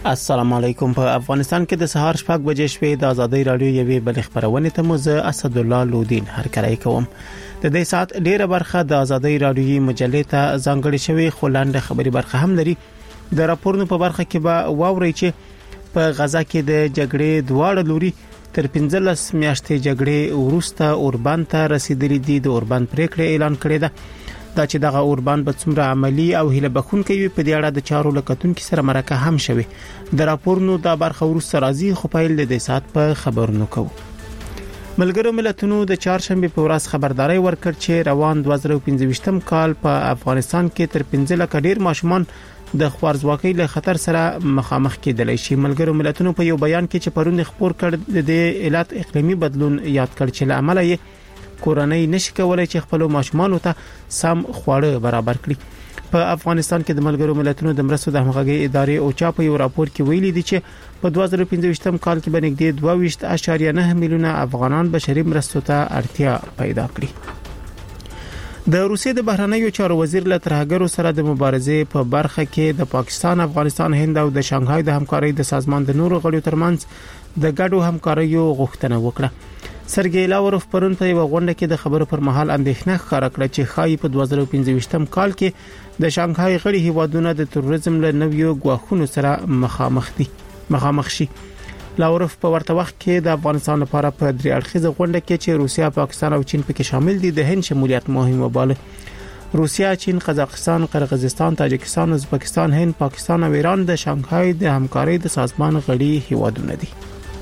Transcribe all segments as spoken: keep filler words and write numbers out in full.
السلام علیکم. په افغانستان کې د سهار شپږ بجې شوې د ازادي رادیو یوې بل خبرونه ته مو زه اسد الله لودین هرکلی کوم. د دې سات ډیره برخه د ازادي رادیوي مجلې ته ځانګړې شوې خلاند خبري برخه هم لري. د راپورونو په برخه کې به واوري چې په غزا کې د جګړې دواړه لوري تر پنځلس میاشتې جګړې وروسته اوربان ته رسیدلي دي. د اوربان پریکړه اعلان کړې ده دا چې دغه اوربان به څومره عملی او هله بخونکې وي په دې اړه د چارو لکتونکو سره مرکه هم شوي. د راپورونو د برخه وروسته راځي خو پایل د سات په خبرونو کوو. ملګرو ملتونو د چهارشنبه په ورځ خبرداري ورکړ چې روان دوه زره پنځه کال په افغانستان کې تر پنځه لک ډیر ماشومان د خوارزواکۍ له خطر سره مخامخ کېدلی شي. ملګرو ملتونو په یو بیان کې چې پرون خبر کړ د علت اقلیمي بدلون یاد کړ چې لامل یې کورنۍ نشي کولای چې خپل ماشومان ته سم خواړه برابر کړي. په افغانستان کې د ملګرو ملتونو د مرستو د همغږي ادارې او چا په یو راپور کې ویلي دي چې په دوه زره پنځه کال کې بنګدي دوه ویشت اعشاریه نه میلیونه افغانان بشري مرستو ته اړتیا پیدا کړي. د روسیې د بهرنیو چارو وزیر له ترهګرو سره د مبارزې په برخه کې د پاکستان، افغانستان، هند او د شانګهای د همکارۍ د سازمان د نورو غړو ترمنځ د ګډو همکاریو غوښتنه وکړه. سرګی لاوروف پرون په یو غونډه کې د خبرو پر مهال اندېښنه ښکاره کړه چې خای په دوه زره پنځه کال کې د شانګهای غړي هیوادونه د تروریزم له نویو غواخونو سره مخامخ دي مخامخ شي. لاوروف په ورته وخت کې د افغانستان لپاره په درې اړخیزه غونډه کې چې روسیا، پاکستان او چین پکې شامل دي د هند شمولیت مهم وباله. روسیا، چین، قزاقستان، قرغیزستان، تاجکستان، ازبکستان، هند، پاکستان او ایران د شانګهای د همکارۍ د سازمان غړي هیوادونه دي.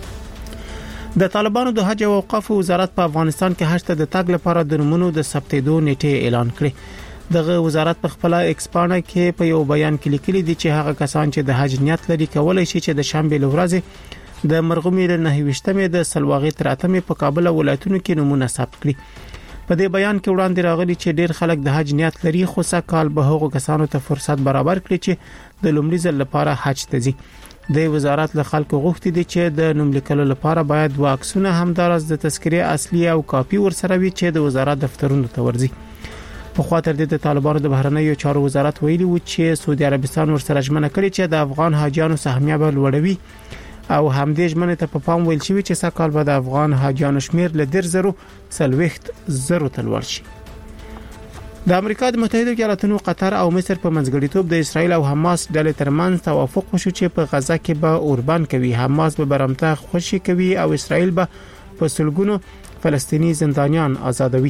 د طالبانو د حج او اوقاف وزارت په افغانستان کې حج ته د تګ لپاره د نمونو د ثبتېدو نیټه اعلان کړې. دغه وزارت په خپل ایکسپانه کې په یو بیان کې لیکلي دي چې هغه کسان چې د حج نیت لري کولای شي چې د شنبه ورځې د مرغومي له نهويشتمې د سلواغې تر اتمې په کابل ولایتونو کې نمونه ثبت کړي. په دې بیان کې وړاندې راغلي چې ډیر خلک د حج نیت لري خو سکهال به هغو کسانو ته فرصت برابر کړي چې د لومړي ځل لپاره حج ته ځي. د وزارت له خلکو غوښتي دي چې د نوملیکلو لپاره باید واکسونه همدارس د تذکره اصلي او کاپی ورسره وي چې د وزارت دفترونو ته ورځي. په خاطر د طالبانو د بهرنیو چارو وزارت ویلي و چې سعودي عربستان ورسره ژمنه کړې چې د افغان حاجیانو سهمیه به لوړوي او همدې ژمنه ته په پام ویل شوی چې سکهال به د افغان حاجیانو شمیر له ډیر زرو څلويخت زرو تل ورشي. د امریکا د متحده ایالاتونو، قطر او مصر په منځګړیتوب د اسرایل او حماس ډلې ترمنځ توافق وشو چې په غزا کې به اوربان کوي. حماس به برمته خوشي کوي او اسرایل به په سلګونو فلسطینی زندانیان آزادوي.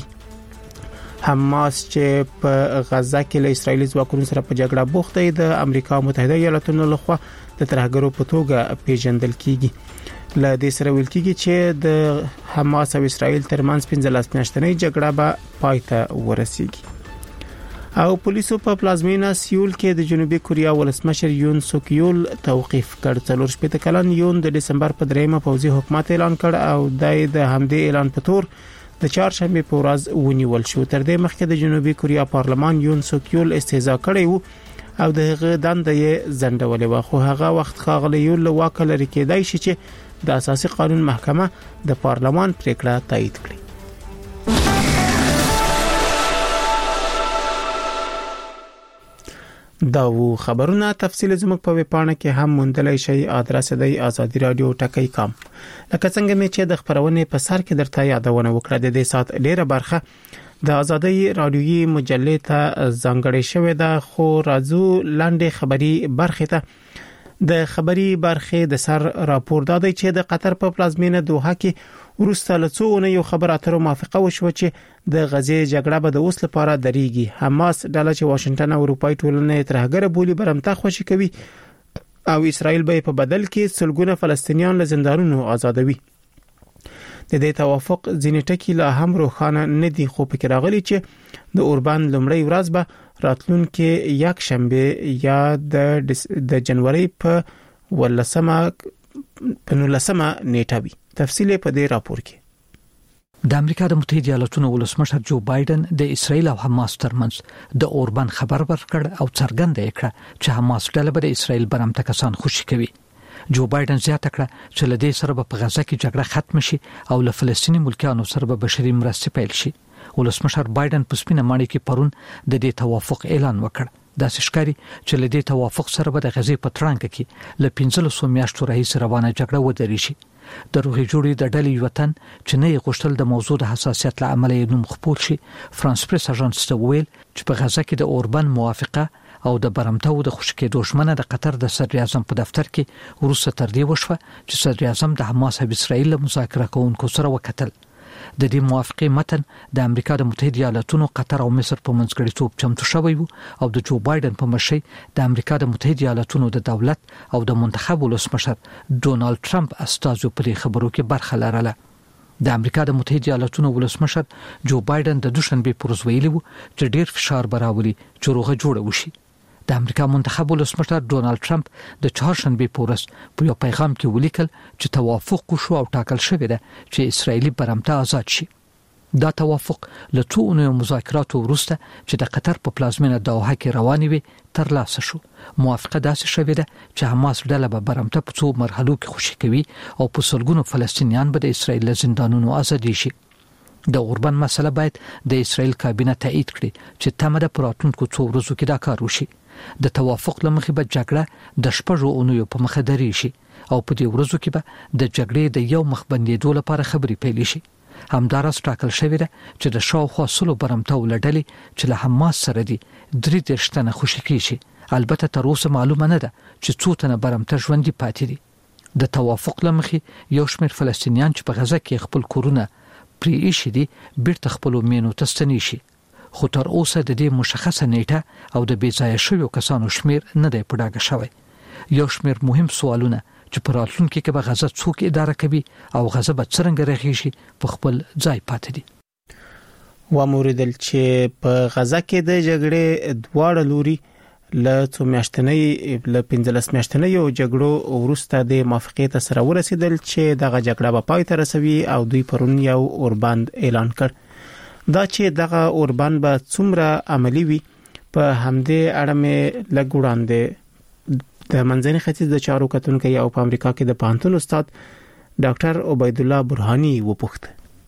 حماس چې په غزا کې له اسرایلی ځواکونو سره په جګړه بوخت دی د امریکا متحده ایالاتونو لخوا د ترهګرو په توګه پیژندل کیږي. له دې سره ویل کیږي چې د حماس او اسرایل ترمنځ پنځلس میاشتنۍ جګړه به پای ته ورسیږي. او پولیسو په پلازمینه سیول کې د جنوبي کوریا ولسمشر یون سوک یول توقیف کړ. څلور شپږ کلن یون د دسمبر په دریمه پوځي حکومت اعلان کړ او د همدې اعلان په تور د چهارشنبه په ورځ ونیول شو. تر دې مخکې د جنوبي کوریا پارلمان یون سوک یول استهزاء کړی وو او دغه دنده یې ځنډولې و خو هغه وخت خاغلی یول له واک لري کېدای شي چې د اساسي قانون محکمه د پارلمان پریکړه تایید کړي. دا وو خبرونه تفصیل زموږ په ویبپاڼه کې هم موندلای شئ. ادرس دی آزادی رادیو ټکی کام. لکه څنګه مې چې د خبرونه په سر کې درته یادونه وکړه د دې سات ډیره برخه د آزادی رادیوي مجلې ته ځانګړې شوې ده خو راځو لاندې خبري برخه ته د خبري برخه د سر راپور دادی چې د قطر په پلازمینه دوحه کې ورسته لڅونه یو خبر اترو موافقه وشو چې د غزې جګړه به د اوس لپاره دریږي. حماس ډله چې واشنگټن او اروپای ټولنې ترهګر بولی برمته خوشي کوي او اسرائیل به په بدل کې سلګونه فلسطینیان له زندانونو آزادوي. د دې توافق ځینې ټکي لا هم روښانه نه دي خو پکې راغلي چې د اوربان لومړی ورځ به راتلونکي یک شنبه یا د د جنوري په ولسمه په نولسمه نیټه وي. تفصیل په دې راپور کې د امریکا د متحده ایالاتونو ولسمشر جو بایدن د اسرایل او حماس ترمنځ د اوربان خبر ورکړ او څرګنده کړه چې حماس ډله به د اسرایل برمته کسان خوشي کوي. جو بایدن زیاته کړه چې له دې سره په غزا کې جګړه ختم شي او له فلسطینی ملکانو سره به بشري مرستې پیل شي. ولسمشر بایدن په سپینه ماڼۍ کې پرون د دې توافق اعلان وکړ. دا ښکاری چې له دې توافق سره به د غزې په ترانګ کې ل پنځلسو میاشتو راهیسې روانه جګړه ودرې شي. د روغې جوړې د ډلې وطن چې نه یې غوښتل د موضوع د حساسیت له امله یې نوم خپور شي. فرانس پریس اژانس ته ویل چې په غزه کې د اوربان موافقه او د برمتو د خوشکېدو ژمنه د قطر د صدر اعظم په دفتر کې وروسته تر دې وشوه چې صدر اعظم د حماس او اسرائیل له مذاکره کوونکو سره وکتل. د دې موافقه متن د امریکا د متحده ایالاتونو، قطر او مصر په منځګړیتوب چمتو شوی وو او د جو بایدن په مشرۍ د امریکا د متحده ایالاتونو د دولت او د منتخب ولسمشر ډونالد ټرمپ استازو په خبرو کې برخه لرله. د امریکا د متحده ایالاتونو ولسمشر جو بایدن د دوشنبه پر ورځ ویلي وو چې ډیر فشار براوري چې روغه جوړه وشي. د امریکا منتخب ولسمشر ډونالد ټرمپ د چهارشنبه په ورځ په یو پیغام کې ولیکل چې توافق وشو او ټاکل شوی دی چې اسرایلی برمته آزاد شي. دا توافق له څو اونیو مذاکراتو وروسته چې د قطر په پلازمینه دوحه کې روانې وي ترلاسه شو. موافقه داسې شوې ده چې حماس ډله به برمته په څو مرحلو کې خوشي کوي او په سلګونو فلسطینیان به د اسرایل له زندانونو آزادي شي. د اوربان مسله باید د اسرایل کابینه تایید کړي چې تمه ده پراتونکو څو ورځو کې دا کار وشي. د توافق لمخې به جګړه د شپږو اونیو په مخه درې شي او په دې ورځو کې به د جګړې د یو مخ بندېدو لپاره خبرې پیل شي. همدارس ټاکل شوی ده چې د شاوخوا سلو برمتو لړلې چې له حماس سره دي درې دیرش تنه خوشي کیږي. البته تر اوسه معلومه نه ده چې څو تنه برمته ژوندۍ پاتې دي. د توافق لمخې یو شمېر فلسطینیان چې په غزه کې خپل کورونه پرې ایښي دي بیرته خپلو مینو ته ستنې شي. خو تر اوسه د دې مشخصه نیټه او د بې ځایه شویو کسانو شمیر نه دی په ډاګه شوی. یو شمیر مهم سوالونه چې په راتلونکي کې به غزه څوک اداره کوي او غزه به څنګه رغیږي په خپل ځای پاتې دي. وموریدل چې په غزه کې د جګړې دواړه لوري له څو میاشتنۍ له پنځلس میاشتنۍ جګړو وروسته د موافقې ته سره ورسېدل چې دغه جګړه به پای ته رسوي او دوی پرون یو اوربند اعلان کړ. دا چې دغه اوربان به څومره عملی وي په همدې اړه مې لږ وړاندې د منځني ختیځ د چارو کتونکو او په امریکا کې د پوهنتون استاد ډاکټر عبید الله برهانی وپوښت.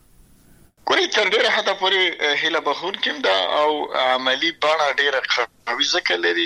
کوي تر ډیره حدا پورې هله بهون کوم دا او عملی بڼه ډیره قوي ځکه لري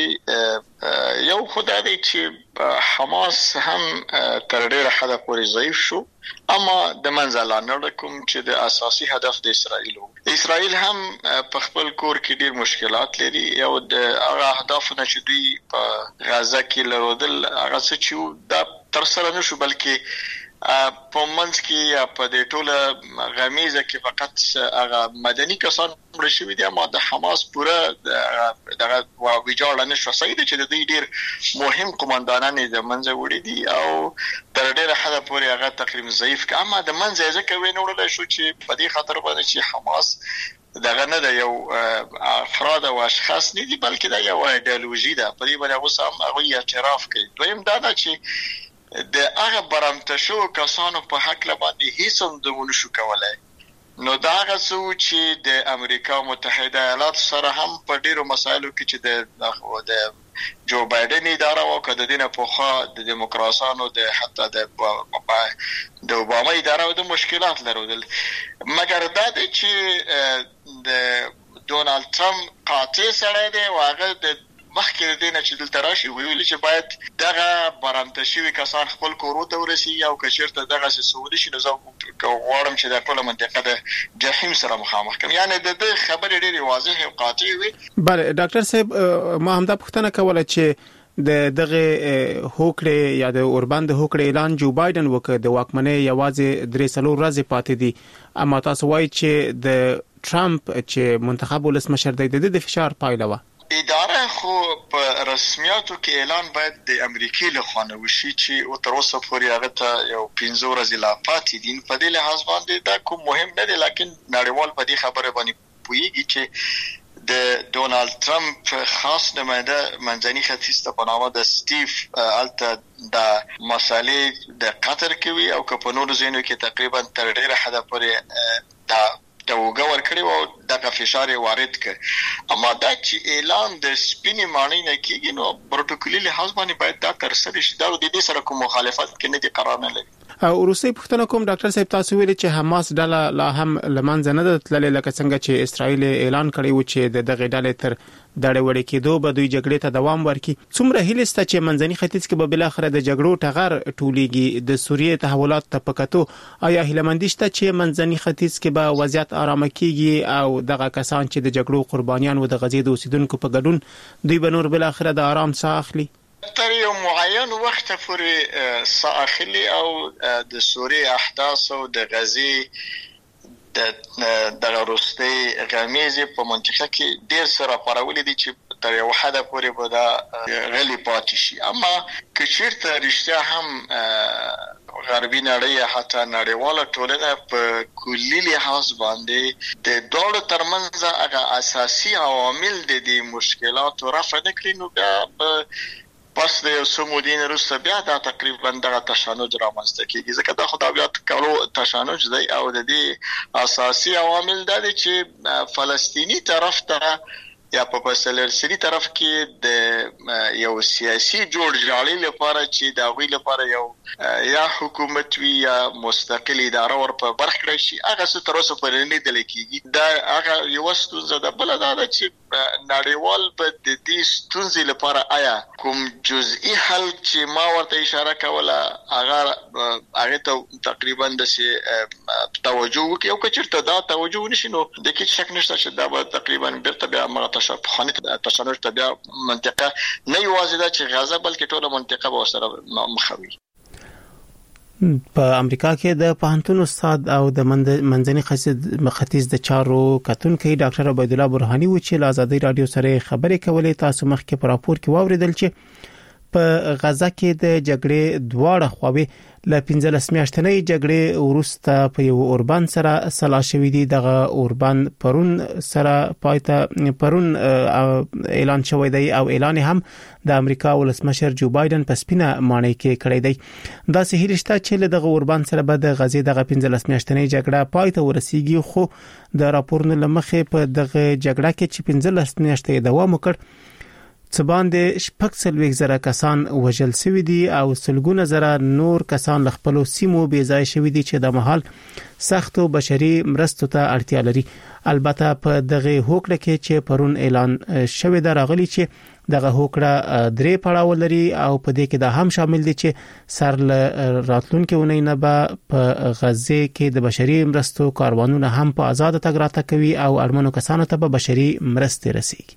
چې یو خدای دی چې حماس هم تر ډیره حدا پورې ضعیف شو، اما د منځله نه کوم چې د اساسي هدف د اسرائیل وو. اسرائیل هم په خپل کور کې ډیر مشکلات لري. یو د هغه اهدافونه چې دوی په غزه کې لرودل هغه څه چې دا تر سره نشو، بلکې په منځ کې یا په دې ټوله غمیزه کې فقط هغه مدني کسان مړ شوي دي، اما د حماس پوره دغه ویجاړه نشو صحیح ده چې د دې ډیر مهم قومندانان د منځه وړي دي او تر ډیره حده پورې هغه تقریبا ضعیف ک اما د منځه ځکه وینول شو چې په دې خاطر باندې چې حماس دغه نه د یو افراد او اشخاص نه دي بلکې د یو ایدئولوژي ده. په دې باندې اوس هم هغه اعتراف کوي. دویم دا ده چې د هغه برمته شو کسانو په حق باندې هیڅ هم دونه شو کولای. نو دا هغه څه چې د امریکا متحده ایالات سره هم په ډیرو مسایلو کې چې د جو بایدن اداره او کده دینه پوخا د دیموکراسانو د حتی د د اوباما اداره د مشکلات لرودل، مګر دا چې د ډونالد ټرمپ قاطع سره دی واغه د مخکې دینه چې دلته راشي ویل چې باید دغه برمته شوی کسان خپل کورو ته ورسي او کشرته دغه سعودي شي. نو زه غواړم چې د ټوله منطقه د جهنم سره مخامخ کړم. یعنی د دې خبرې ډېری واضح او قاطع وي. بله ډاکټر صاحب ما هم دا پوښتنه کوله چې د دغه هوکړې یا د اوربان د هوکړې اعلان جو بایدن وکړ د واکمنۍ یوازې درې څلور ورځې پاتې دي، اما تاسو وایي چې د ټرمپ چې منتخب ولسمشر دی د دې فشار پایله و. اداره خو په رسمیاتو کې اعلان باید د امریکای له خوا نه وشي چې او تر اوسه پورې هغه ته یو پنځه ورځې لا پاتې دي. په دې لحاظ باندې دا کوم مهم نه دی، لکه نړیوال په دې خبره باندې پوهیږي چې د ډونالد ټرمپ خاص نماینده منځني ختیځ ته په نامه د سټیف الته د مسالې د قطر کوي او که په نورو ځینو کې تقریبا تر ډیره حده پورې دا توګه ورکړي او دغه فشار وارد کړي. اما دا چې اعلان د سپینې معنی نه کیږي نو پروتوکولي لحاظ باندې باید دا تر سره شي. دا د دې سره کوم مخالفت کې نه دي قرار نه لري. او روسي پښتنه کوم ډاکټر صاحب تاسو ویلي چې حماس ډله لا هم لمنځه نه ده تللې لکه څنګه چې اسرائیل اعلان کړی و چې د دغه ډلې تر دړې وړې کېدو به دوی جګړې ته دوام ورکړي. څومره هیله سته چې منځني ختیځ کې به بل اخر د جګړو ټغر ټولېږي د سوریې تحولات ته پکاتو؟ آیا هیلمندي شته چې منځني ختیځ کې به وضعیت آرام کیږي او دغه کسان چې د جګړو قربانیان و د غزې د اوسیدونکو په ګډون دوی به نور بل اخر د آرام ساه اخلي؟ تر یو معین وخت پورې ساه اخلي او د سوریې احداث او د غزې د د روسي غمیزه په منطقه کې ډیر سره پرولې دي چې تر یو حد پورې به دا غلي پاتې شي. اما که چیرته رښتیا هم غربي نړۍ حتی نړیواله ټولنه په کلی لحاظ باندې د دوړو ترمنځ هغه اساسي عوامل د دې مشکلاتو رفع نکړي نو بیا پس د سمودین روسه بیا دا تقریبا دغه تشنج رامنځته کیږي ځکه دا خدای بیا کولو تشنج دی او د دې اساسي عوامل دا دي چې فلسطینی طرف ته یا په فلسطینی طرف کې د یو سیاسي جوړجاړي لپاره چې دا غوي لپاره یو یا حکومت وی یا مستقل اداره ور په برخه کړی شي هغه څه تر اوسه پورې نه دي کېږي. دا هغه یو ستونزه ده. بل دا ده چې نړیوال په د دې ستونزې لپاره آیا کوم جزئی حل چې ما ورته اشاره کوله هغه هغه ته تقریبا د سي توجه وکي او کچرته دا توجه نشي نو د کې شک نشته چې دا به تقریبا بیرته بیا مغه تشابهانه تشنج ته بیا منطقه نه یوازې دا چې غزه بلکې ټوله منطقه به سره مخوي. په امریکا کې د پوهنتون استاد او د منځني ختیځ د چارو کتونکو ډاکټر عبید الله برهانی و چې له آزادۍ رادیو سره خبرې کولې. تاسو مخکې په راپور کې واوریدل چې په غزه کې د جګړې دواړه خواوې ل پنځلس میاشتنۍ جګړې وروسته په یو اوربان سره سلا شوې دي. دغه اوربان پرون سره پایته پرون اعلان شوی دی او اعلان هم د امریکا ولسمشر جو بایدن په سپینه مانۍ کې کړی دی. دا سه هیرشته چې دغه اوربان سره به د غزې دغه پنځلس میاشتنۍ جګړه پایته ورسیږي خو د راپورونو لمخې په دغه جګړه کې چې پنځلس میاشتې دوام وکړ څه باندې شپږ سلويک زره کسان وژل شوی دي او سلګونه زره نور کسان ل خپل سیمو بې ځای شوی دي چې د محل سختو بشري مرستو ته اړتیا لري. البته په دغه هوکړه کې چې پرون اعلان شوی دا راغلی چې دغه هوکړه درې پړاو لري او په دې کې دا هم شامل دي چې سر ل راتلونکو ونې نه به په غزه کې د بشري مرستو کاروانونه هم په آزاد تګ راتګ کوي او اړمنو کسانو ته به بشري مرستې رسیږي.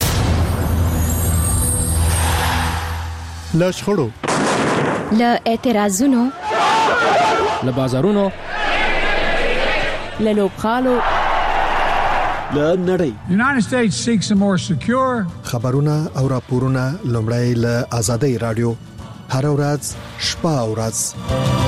له شخړو له اعتراضونو له بازارونو له لوبغالو له نړۍ United States seeks a more secure خبرونه او راپورونه لومړی له آزادۍ رادیو هر ورځ شپه او ورځ.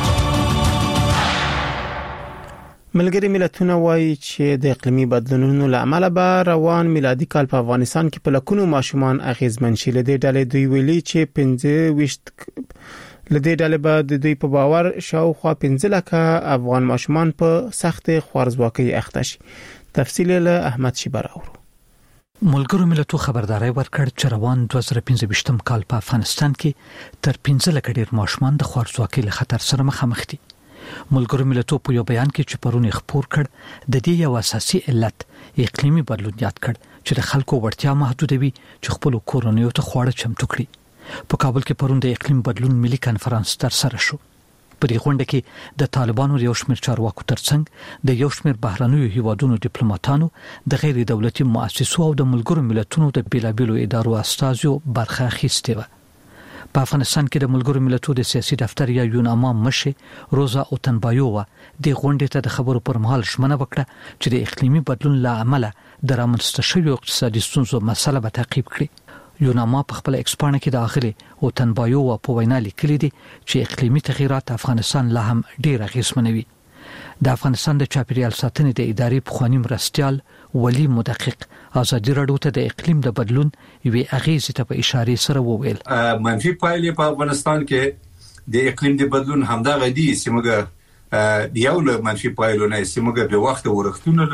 ملګری ملتونه وایي چې د اقلیمي بدلونونو لامل به روان میلادي کال په افغانستان کې په لکونو ماشومان اغیزمن شي. لدې ډلې دوی ویلي چې پنځه ویشت لدې ډلې به د دوی په باور شاوخوا پنځه لکه افغان ماشومان په سخت خوارزواکۍ اخته شي. تفصیل له احمد شیبر اورو. ملګرو ملتونو خبرداري ورکړ چې روان دوه زره پنځه کال په افغانستان کې تر پنځه لکه ډیر ماشومان د خوارزواکۍ له خطر سره مخامخ دي. ملګرو ملتونو په یو بیان کې چې پرونی خبر کړ د دې یو اساسي علت اقلیمي بدلون یاد کړ چې د خلکو وړتیا محدودوي چې خپل کورونو ته خواړه چمتو کړي. په کابل کې پرون د اقلیم بدلون ملي کانفرنس تر سره شو. په دې غونډه کې د طالبانو یو شمېر چارواکو ترڅنګ د یو شمېر بهرنیو هیوادونو ډیپلوماټانو د غیر دولتي مؤسسو او د ملګرو ملتونو د بیلابیلو ادارو استازو برخه اخیسته و. په افغانستان کې د ملګرو ملتونو د سیاسي دفتر یا یوناما مشه روزا اوتنبایووا د غونډې ته د خبرو پر مهال شمنه وکړه چې د اقلیمي بدلون له امله د رامنځته شویو اقتصادي ستونزو مسله به تعقیب کړي. یوناما په خپل ایکسپانه کې د اخلي اوتنبایووا په وینا لیکلي دي چې اقلیمي تغیرات افغانستان لا هم ډیر اغیزمنوي. د افغانستان د چاپیریال ساتنې د ادارې پخوانی مرستيال ولی مدقق ازادي راډیو ته د اقلیم د بدلون یوې اغیزې ته په اشاره سره وویل. منفي پایلې په افغانستان کې د اقلیم د بدلون همدا غدي چې موږ یو له منفي پایلونه چې موږ په وخت ورختونه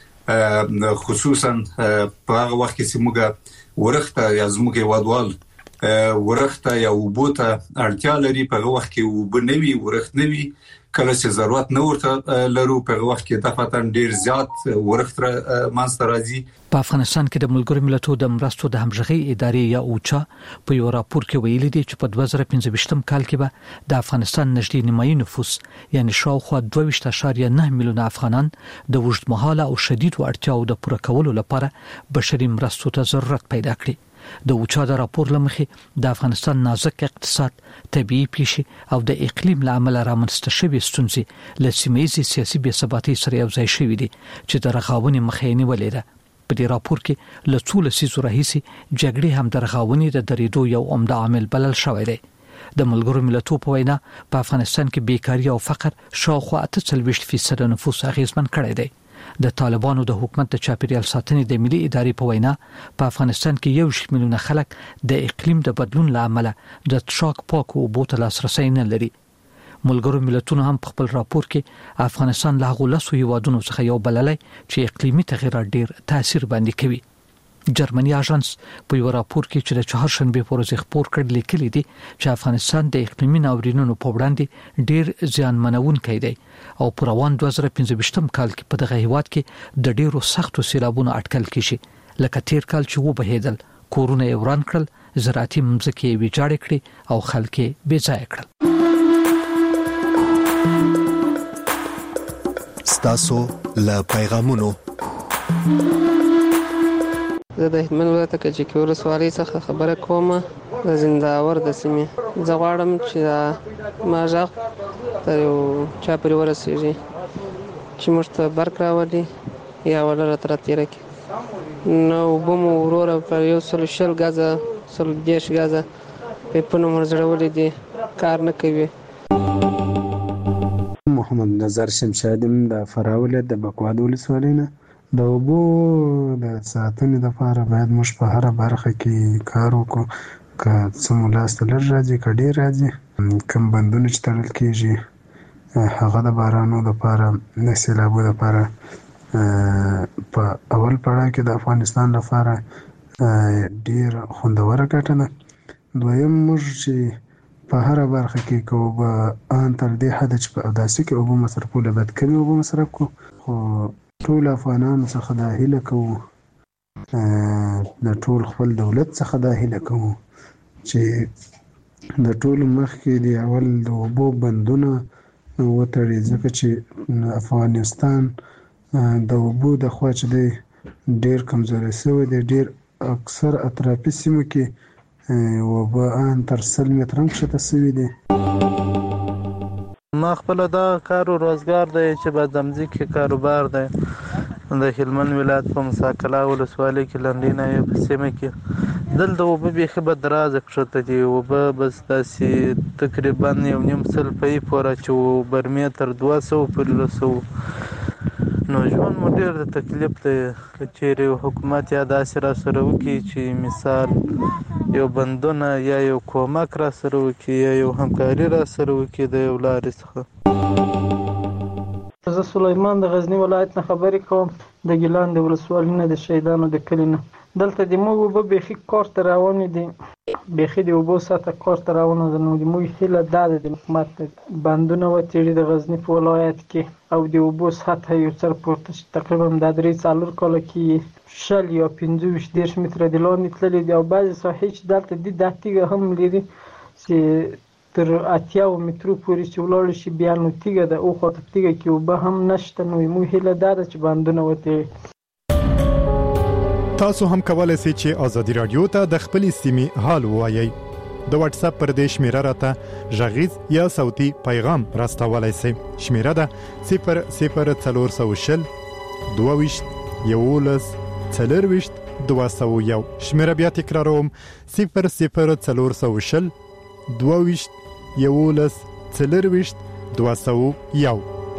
لرو خصوصا په هغه وخت کې چې موږ ورخته یا زموږ وادوال ورخته یا وبوته اړتیا لري په وخت کې وبنوي ورخت نوي کله چې ضرورت نه ورته لرو په وخت کې د فتن ډیر زیات ورخت مانستر راځي. په افغانستان کې د ملګرو ملتونو د مرستو د همغږي ادارې یا اوچا په یو راپور کې ویلي دي چې په دوه زره پنځه ویشتم کال کې به د افغانستان نږدې نیمایي نفوس یعنی شاوخوا دوه ویشت اعشاریه نه میلیونه افغانان د وژدمحاله او شدید اړتیاو د پوره کولو لپاره بشري مرستو ته ضرورت پیدا کړي. د اوچا د راپور لمخې د افغانستان نازک اقتصاد، طبيعي پیښې او د اقلیم لامل رامنځته شوې ستونزې له سیمه‌ییزې سیاسي بې ثباتۍ سره یو ځای شوې دي چې د رغاونې مخه یې نیولې ده. په دې راپور کې له څو لسیزو راهیسې جګړې هم د رغاونې د درېدو یو عمده عامل بلل شوی دی. د ملګرو ملتونو په وینا په افغانستان کې بیکاري او فقر شاوخوا اته څلوېښت فیصد نفوس اغیزمن کړی دی. د طالبانو د حکومت د چاپیریال ساتنې د ملي ادارې په وینا په افغانستان کې یو شمېر میلیونه خلک د اقلیم د بدلون لامل د څښاک پاکو اوبو ته لاسرسي نه لري. ملګرو ملتونو هم په خپل راپور کې افغانستان له هغو لسو هیوادونو څخه یو بللی چې اقلیمي تغیرات ډیر تاثیر باندې کوي. جرمني اژانس په یو راپور کې چې د چهارشنبه په ورځ خبر کړ لیکلي دي چې افغانستان د اقلیمي ناورینونو په وړاندې ډیر زیانمنونکی دی او په روان دوه زره پنځه ویشتم کال کې په دغه هیواد کې د ډیرو سختو سیلابونو اټکل کیږي لکه تیر کال چې و بهیدل کورونه یې وران کړل، زراعتي مځکې یې ویجاړې کړې او خلک یې بې ځایه کړل. ستاسو له پیغامونو زه د هلمند ولایت کجکي ولسوالۍ څخه خبره کوم، د زنداور د سیمې. زه غواړم چې ما غږ تر یو چا پورې ورسېږي چې موږ ته برق راولي یا ولا راته راتېره کړي. نو اوبه مو وروره په یو سلو شل ګزه سلو دېرش ګزه پیپونه مو زړولي دي، کار نه کوي. محمد نظر شمشادم د فراه ولایت د بکواد ولسوالۍ نه. د اوبو د ساتنې لپاره باید موږ په هره برخه کې کار وکړو، که څه مو لاسته لږ راځي که ډېر راځي. کوم بندونه چې تړل کېږي هغه د بارانو لپاره د سیلابو لپاره په اول پړاو کې د افغانستان لپاره ډېر خوندوره ګټه ده. دویم موږ چې په هره برخه کې که اوبه ان تر دې حده چې په اوداسي کې اوبه مصرفول باید کمې اوبه مصرف کړو. خو ټول افغانانو څخه دا هیله کوو، د ټول خپل دولت څخه دا هیله کوو چې د ټول مخکې دی اول د اوبو بندونه وتړي، ځکه چې افغانستان د اوبو د خوا چې دی ډیر کمزوری شوی دی. ډیر اکثر اطرافي سیمو کې اوبه ان تر سل متره کښته شوي دي. ما خپل دا کار او روزګار دی چې په ځمکې کاروبار دی د هلمند ولایت په مساکلا ولسوالۍ کې لنډینه یو په سیمه کې. دلته اوبه بیخي به درازه کښته دي، اوبه بس داسې تقریبا یو نیم سل پی پوره چې برمې تر دوه سوه پورې رسوو. نو ژوند مو ډېر د تکلیف دی. که چیرې حکومت یا داسې را سره وکړي چې مثال یو بندونه یا یو کومک را سره وکړي یا یو همکاري را سره وکړي د یو لارې څخه. زه سلیمان د غزنی ولایت نه خبرې کوم، د ګیلان د ولسوالۍ نه، د شهیدانو د کلي نه. دلته د موږ اوبه بیخي کار ته روانې دي، بیخي د اوبو سطحه کار ته روانه ده. نو د موږ هیله دا ده د حکومت بندونه وتړي د غزني په ولایت کې او د اوبو سطحه یو څه پورته شي. تقریبا د درې څلور کاله کې شل یا پنځه ویشت دېرش متره د لاندې تللي دي او بعضې ساحې چې دلته دي دا تیږه هم لري چې تر اتیاو مترو پورې چې ولاړ شي بیا نو تیږه ده، او خواته تیږه کې اوبه هم نشته. نو موږ هیله دا ده چې بندونه وتړي. تاسو هم کولای شئ چې ازادي رادیو ته د خپلې سیمې حال ووایئ. د واتس اپ پر دې شمیره راته غږیز یا صوتي پیغام راستولای شئ. شمیره ده صفر صفر څلور سوه شل دوه ویشت یولس څلرویشت دوه سوه یو. شمیره بیا تکراروم، صفر صفر څلور سوه شل دوه ویشت یولس څلرویشت دوه سوه یو.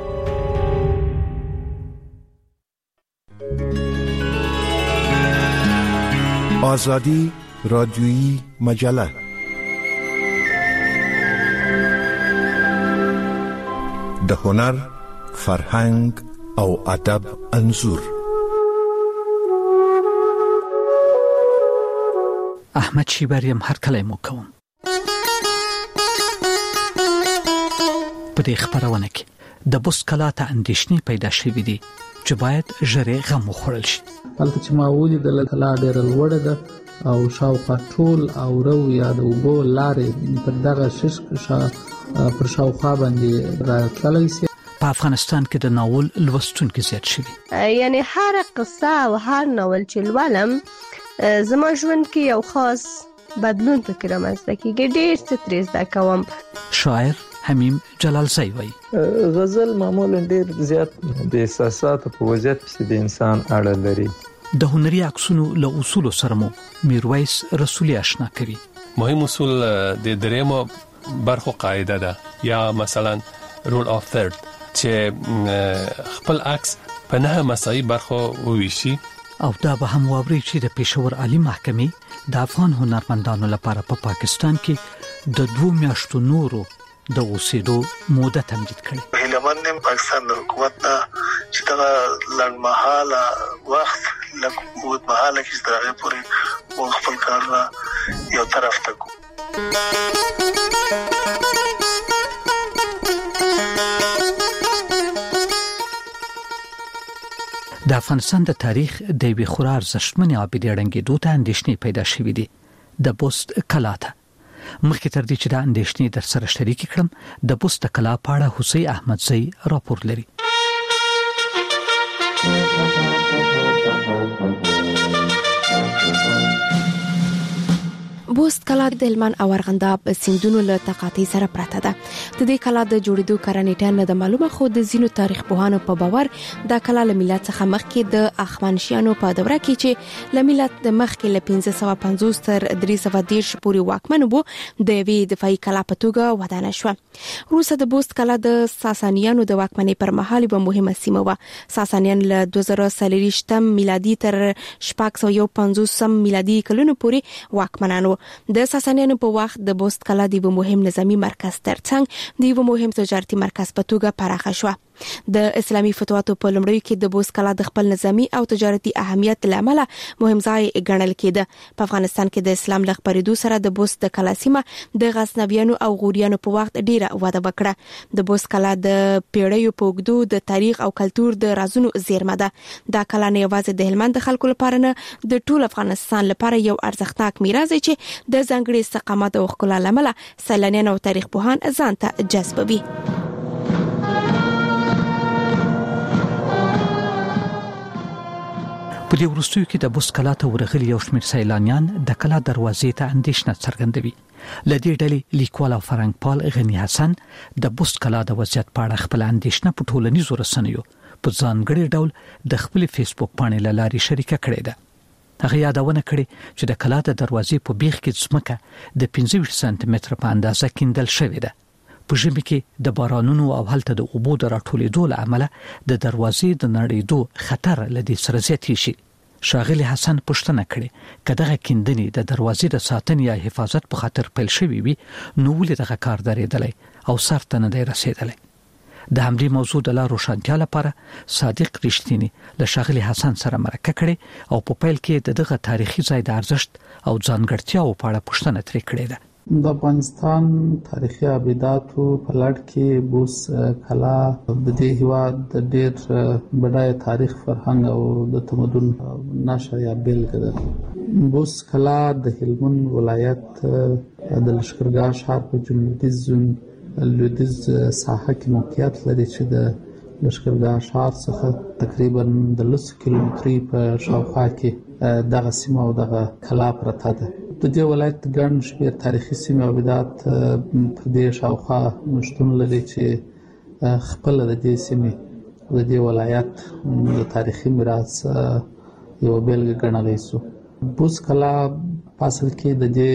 آزادی رادیویی مجله د هنر، فرهنګ او ادب انځور. احمد شیبریم هر کله مو کوم. په دې خبرونه کې د بوس کلا ته اندېښنې پیدا شوې دي چې باید ژر غم وخوړل شي. هلته چې ما ولیدل کلا ډېره لوړه ده او شاوخوا ټول او رو یا د اوبو لارې پر دغه شش پر شاوخوا باندې راتللی سي. په افغانستان کې د ناول لوستونکي زیات شوي، یعنی هر قصه او هر ناول چې لولم زما ژوند کې یو خاص بدلون پکې رامنځته کېږي، ډېر څه ترې زده کوم. شاعر حمیم جلالزی وایي غزل معمولا ډېر زیات د احساساتو په وضعیت پسې د انسان اړه لري. د هنري عکسونو له اصولو سره مو میرویس رسولي آشنا کوي. مهم اصول د دریمو برخو قاعده ده، یا مثلا رول اف ثرد چې خپل عکس په نه مساوي برخو وویشي. او دا به هم واوري چې د پېښور عالی محکمې د افغان هنرمندانو لپاره په پا پاکستان کې د دوه میاشتو نورو د اوسېدو موده تمدید کړي. هیلمن پاکستان د حکومت نه چې دا لنډمحاله وخت لکه وخت مهاله کې سترغه پورې خپل کارونه یو طرف ته کو. د افغانستان د تاریخ د وی خورا ارزښتمنې عابدې اړنګېدو ته اندېښنې پیدا شوې دي. د بوست کلا ته مخکې تر دې چې د اندېښنې در سره شریک کړم، د بوست کلا په اړه حسین احمدزی راپور لري. بوست کلا د هلمند او ارغنداب سیندونو له تقاطع سره پراته ده. د دې کلا د جوړېدو کارنېټه نه د معلومه، خو د ځینو تاریخ پوهانو په باور دا کلا له میلاد څخه مخکې د اخوانشیانو په دوره کې چې له میلاد د مخکې له پنځه سوه پنځوس تر درې سوه دېرش پورې واکمن وو، د یوې دفاعي کلا په توګه ودانه شوه. وروسته د بوست کلا د ساسانیانو د واکمنۍ پر مهال یوه مهمه سیمه وه. ساسانیان له دوه زره څلوېښتم میلادي تر شپږ سوه یو پنځوسم میلادي کلونو پورې واکمنان وو. د ساسانیانو په وخت د بوست کلا د یو مهم نظامی مرکز ترڅنګ د یو مهم تجارتي مرکز په توګه پراخه شوه. د اسلامي فتوحاتو په لومړیو کې د بوست کلا د خپل نظامی او تجارتي اهمیت لامل مهم ځای ګڼل کېده. په افغانستان کې د اسلام له خپرېدو سره د بوست د کلا سیمه د غزنویانو او غوریانو په وخت ډیره وده وکړه. د بوست کلا د پیړیو په اوږدو د تاریخ او کلتور د رازونو زیرمه ده. دا کلا نه یوازې د هلمند د خلکو لپاره نه، د ټول افغانستان لپاره یو ارزښتناک میراث دی چې د ځانګړي استقامت او ښکلا لامل سیلانیان او تاریخ پوهان ځان ته جذبوي. په دې وروستیو کې د بوست کلا ته ورغلي یو شمېر سیلانیان د کلا دروازې ته اندېښنه څرګندوي. له دې ډلې لیکوال او فرهنګپال غني حسن د بوست کلا د وضعیت په اړه خپل اندېښنه په ټولنیزو رسنیو په ځانګړي ډول د خپل فیسبوک پاڼې له لارې شریکه کړې ده. هغه یادونه کړې چې د کلا د دروازې په بیخ کې ځمکه د پنځه ویشت سانتي متره په اندازه کیندل شوې ده. په ژمي کې د بارانونو او هلته د اوبو د راټولېدو له امله د دروازې د نړېدو خطر له دې سره زیاتې شي. ښاغلي حسن پوښتنه کړې که دغه کیندنې د دروازې د ساتنې یا حفاظت په خاطر پیل شوي وي، نو ولې دغه کار درېدلی او سر ته نه دی رسېدلی. د همدې موضوع د لا روښانتیا لپاره صادق رښتینی له ښاغلي حسن سره مرکه کړې او په پیل کې د دغه تاریخي ځای د ارزښت او ځانګړتیاو په اړه پوښتنه ترې کړې ده. د افغانستان تاریخي ابداتو په لړ کې بوست کلا د دې هیواد د ډېر بډایه تاریخ، فرهنګ او د تمدن نښه یا بیلګه ده. بوست کلا د هلمند ولایت د لښکرګاه ښار په جنوبي لویدیځ ساحه کې موقعیت لري چې د لښکرګاه ښار څخه تقریبا د لسو کیلومترۍ په شاوخوا کې دغه سیمه او دغه کلا پرته ده. د دې ولایت ګڼ شمېر تاریخي سیمې او ابدات پر دې شاوخوا شتون لري چې خپله د دې سیمې د دې ولایت د تاریخي میراث یوه بیلګه ګڼلی سو. بوست کلا په اصل کې د دې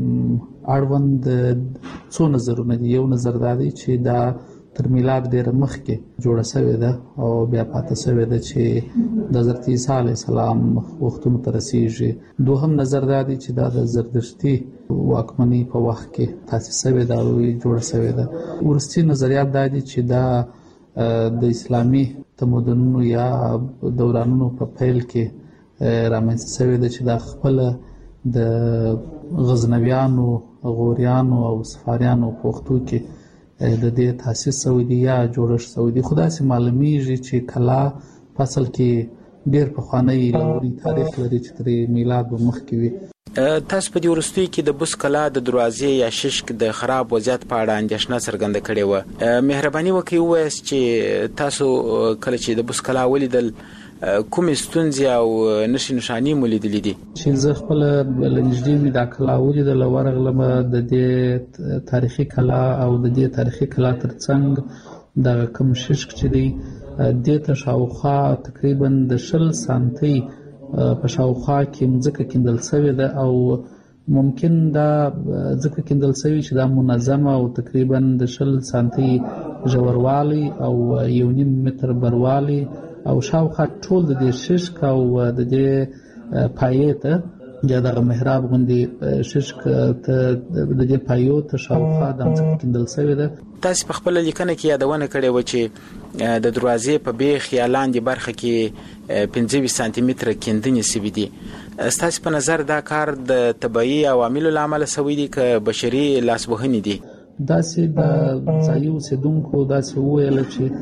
اړوند څو نظرونه دي. یو نظر دا دی چې دا تر میلاد ډېره مخکې جوړه شوې ده او بیا پاتې شوې ده چې د حضرت عیسی علیه السلام وختونو ته رسیږي. دوهم نظر دا دی چې دا د زردشتي واکمنۍ په وخت کې تاسیس شوې ده او جوړه شوې ده. وروستي نظریات دا دي چې دا د اسلامي تمدنونو یا دورانونو په پیل کې رامنځته شوې ده چې دا خپله د غزنویانو، غوریانو او صفاریانو پښتو کې د دې تاسیس شوی دی یا جوړښت شوی دی. خو داسې معلومیږي چې کلا په اصل کې ډېر پخوانی لرغونی تاریخ لري چې تر میلاد مخکې وي. تاسو په دې وروستي کې د بوس کلا د دروازې یا ششک د خراب وضعیت په اړه اندېښنه څرګنده کړې وه. مهرباني وکړئ ووایاست چې تاسو کله چې د بوس کلا ولیدل کومې ستونزې او نښې نښانې مو لیدلې دي؟ چې زه خپله له نږدې مې دا کلا ولیدله، ورغلمه د دې تاریخي کلا او د دې تاریخي کلا تر څنګ دغه کوم ششک چې دی دې ته شاوخوا تقریبا د شل سانتۍ په شاوخوا کې مځکه کیندل شوې ده او ممکن دا ځکه کیندل شوې چې دا منظمه او تقریبا د شل سانتۍ ژوروالی او یو نیم متر بروالی او شاوخوا ټول د دې ششک او د دې پایې ته یا دغه محراب غوندې ششک ته د دې پایو ته شاوخوا د ځمکې کیندل شوې ده. تاسو په خپل لیکنه کې یادونه کړې و چې د دروازې په بیخ یا لاندې برخه کې پنځه سانتي متره کیندنې شوې دي. ستاسو په نظر دا کار د طبيعي عواملو لامل شوی دی که بشري لاسوهنې دي؟ داسې د ځایي اوسېدونکو داسې وویل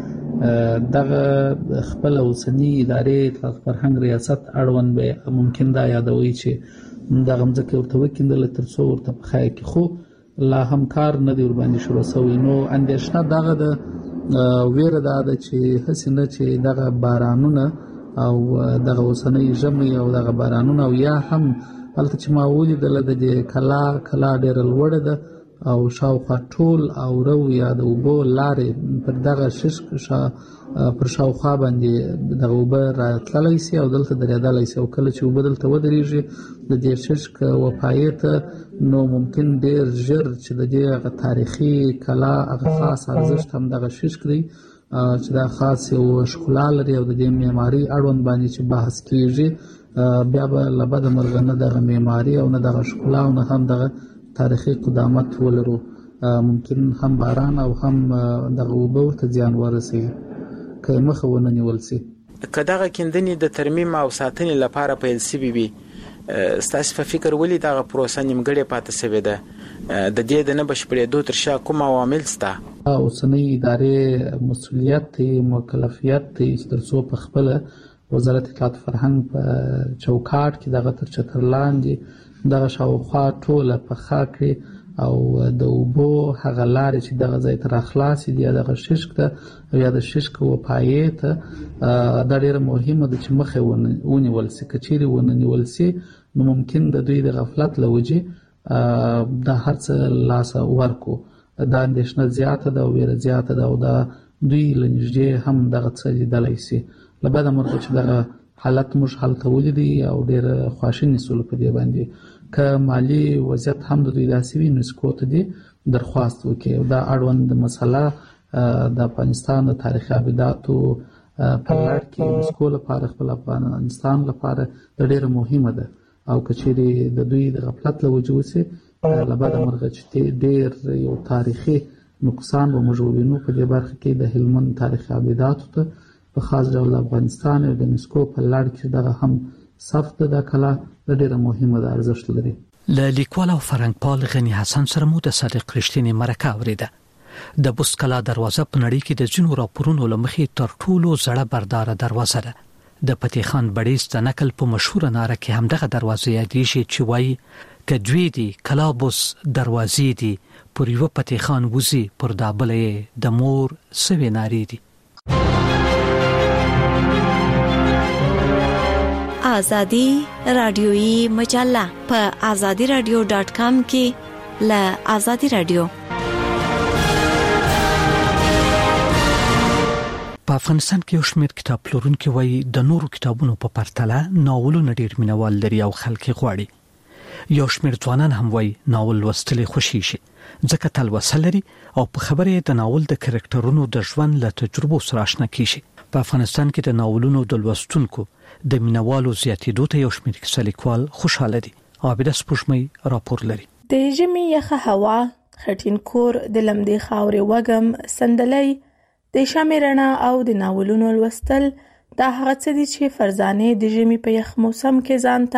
چې دغه خپل اوسني ادارې اطلاعات فرهنګ ریاست اړوند به ممکن دا یادوي چې دغه مځکه ورته وکیندله تر څو ورته په خای کې، خو لا هم کار نه دی ورباندې شروع شوی. نو اندېښنه دغه د ویره دا ده چې هسې نه چې دغه بارانونه او دغه اوسنۍ ژمي او دغه بارانونه او یا هم هلته چې ما ولیدله د دې کلا کلا ډېره لوړه ده او شاوخوا ټول او رو یا د اوبو لارې پر دغه ششک شا پر شاوخوا باندې دغه اوبه راتللی سي او دلته درېدلی سي او کله چې اوبه دلته ودرېږي د دې ششک وپایې ته نو ممکن ډېر ژر چې د دې هغه تاریخي کلا هغه خاص ارزښت هم دغه ششک دی چې دا خاص یو ښکلا لري او د دې معماري اړوند باندې چې بحث کېږي بیا به له بده مرغه نه دغه معماري او نه دغه ښکلا او نه هم دغه تاریخي قدامت ولرو. ممکن هم باران او هم دغه اوبه ورته زیان ورسوي که مخه ونه نیول شي. که دغه کیندنې د ترمیم او ساتنې لپاره پیل شوي وي، ستاسو په فکر ولې دغه پروسه نیمګړې پاتې شوې ده؟ د دې د نه بشپړېدو تر شا کوم عوامل شته؟ اوسنۍ ادارې مسؤلیت دی، مکلفیت دی چې تر څو په خپله وزارت اطلاعات فرهنګ په چوکاټ کې دغه تر چتر لاندې دغه شاوخوا ټوله پخه کړي او د اوبو هغه لارې چې دغه ځای ته راخلاصې دي یا دغه ششک ته او یا د ششک وپایې ته دا ډېره مهمه ده چې مخه ونیول شي. که چیرې ونه نیول شي نو ممکن د دوی د غفلت له وجې دا هر څه لاسه ورکو. دا اندېښنه زیاته ده او ویره زیاته ده او دا دوی له نږدې هم دغه څه لیدلی شي. له بده مرغه چې دغه حالت موږ هلته ولیدی او ډېره خواشیني سولو په دې باندې. که مالی وضعیت هم د دوی داسې وي نسکو ته دي درخواست وکړي او دا اړوند مسله د افغانستان د تاریخي ابداتو په لړ کې نسکو لپاره خپل افغانستان لپاره ډېره مهمه ده او که چیرې د دوی د غفلت له وجې وشي له بده مرغه چې ډېر یو تاریخي نقصان به موږ ووینو په دې برخه کې د هلمند تاریخي ابداتو ته په خاص ډول افغانستان او د نسکو په لړ کې دغه هم ثبت د کلا ډېره مهمه ده، ارزښت لري. له لیکوال او فرهنګپال غني حسن سره مو د صادق رښتینی مرکه اوریده. د بوس کلا دروازه په نړۍ کې د ځینو راپورونو له مخې تر ټولو زړه برداره دروازه ده. د فتح خان بړیس د نقل په مشهور ناره کې هم دغه دروازه یادېږي چې وایي که دوی دي کلا بوس دروازې دي پر یو فتح خان وزي پر دابلې د مور سوي ناری دي. آزادی رادیویی مجله په آزادی رادیو ډاٹ کام کې له آزادی رادیو. په افغانستان کې یو شمېر کتاب پلورونکي وایي د نورو کتابونو په پرتله ناولونه ډېر مینوال لري او خلک غواړي. یو شمېر ځوانان هم وایي ناول لوستل خوشي شي ځکه تلوسه لري او په خبره د ناول د کرکټرونو د ژوند له تجربو سره آشنا کیږي. په افغانستان کې د ناولونو د لوستونکو د مینوالو زیاتېدو ته یو شمېر کیسه لیکوال خوشاله دي. عابده سپوږمۍ راپور لري. د ژمي یخه هوا، خټین کور، د لمدې خاورې وږم، سندلۍ، د شمع رڼا او د ناولونو لوستل دا هغه څه دي چې فرزانه د ژمي په یخ موسم کې ځان ته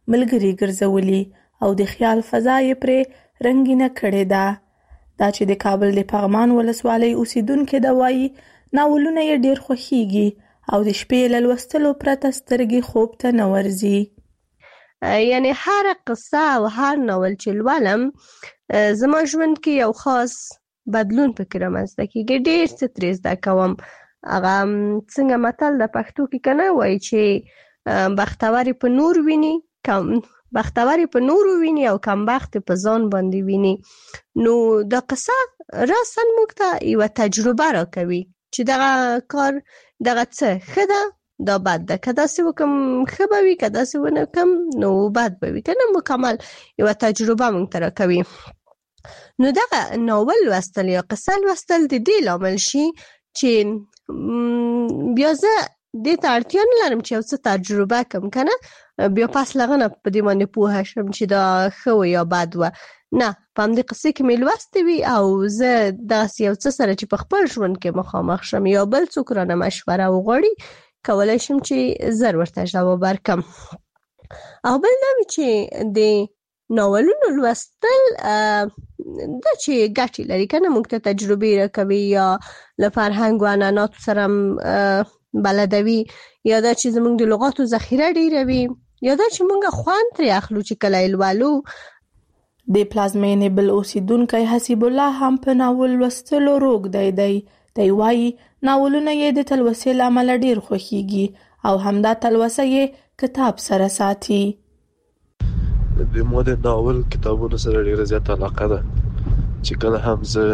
ملګری ګرځولي او د خیال فضا یې پرې رنګینه کړې ده. دا چې د کابل د پغمان ولسوالۍ اوسیدونکو د وایي ناولونه یې ډیر خوښیږي او د شپې له لوستلو پرته سترګې خوب ته نه ورځي. یعنی هر قصه او هر ناول چې لولم زما ژوند کې یو خاص بدلون پکې رامنځته کېږي، ډېر څه ترې زده کوم. هغه څنګه متل د پښتو کې کنه وایي چې بختور په نور ویني کم بختور په نور ویني او کم بخت په ځان باندې ویني. نو د قصه راسن موږ ته یو تجربه راکوي چې دغه کار دغه څه ښه ده دا بد ده، که داسې وکم ښه به وي، که داسې ونه کم نو بد به وي، که نه مکمل یو تجربه موږ ته راکوي. نو دغه ناول لوستل یا قصه لوستل د دې لامل شي چې بیا زه دې ته اړتیا نه لرم چې یو څه تجربه کم، که نه بیا پس لغنه په دې باندې پوهه شم چې دا ښه و یا بد و. نه، په همدې قصې کې مې لوستې وي او زه داسې یو څه سره چې په خپل ژوند کې مخامخ شم یا بل څوک رانه مشوره وغواړي کولی شم چې زر ورته ځواب ورکړم. او بل دا وي چې د ناولونو لوستل دا چې ګټې لري که نه موږ ته تجربې راکوي یا له فرهنګ و عنعناتو سره بلدوي، یا دا چې زموږ د لغاتو ذخیره ډېروي، یا دا چې موږ خوند ترې اخلو چې کله یې لولو. د پلازمینې بل اوسیدونکی حسیب الله هم په ناول لوستلو روږدی دی. دی وایي ناولونه یې د تلوسې له امله ډېر خوښیږي او همدا تلوسه یې کتاب سره ساتي. د ما د ناول کتابونو سره ډېره زیاته علاقه ده چې کله هم زه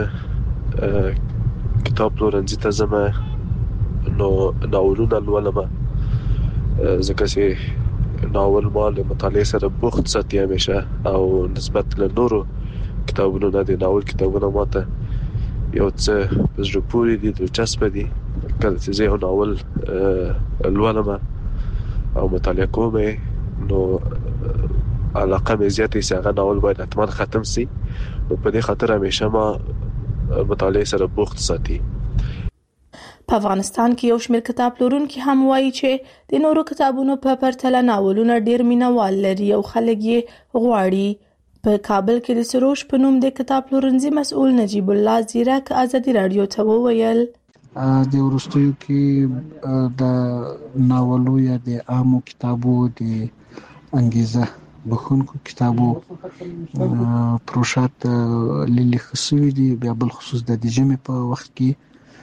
کتاب پلورنځي ته ځم نو ناولونه لولم، ځکه چې ناول ما له مطالعې سره بوخت ساتي همیشه او نسبت له نورو کتابونو نه د ناول کتابونه ماته یو څه په زړه پورې دي، دلچسپه دي. کله چې زه یو ناول لولم او مطالعه کوم نو علاقه مې زیاتې سي هغه ناول باید حتما ختم سي، نو په دې خاطر همیشه ما مطالعه سره بوخت ساتي. په افغانستان کې یو شمېر کتاب پلورونکي هم وایي چې د نورو کتابونو په پرتله ناولونه ډېر مینوال لري او خلک یې غواړي. په کابل کې د سروش په نوم د کتاب پلورنځي مسؤل نجیب الله زیرک ازادي رادیو ته وویل د وروستیو کې د ناولو یا د عامو کتابو د انګیزه بخونکو کتابو پروشات لیلی خصوصي دي، بیا بل خصوص د ژمي په وخت کې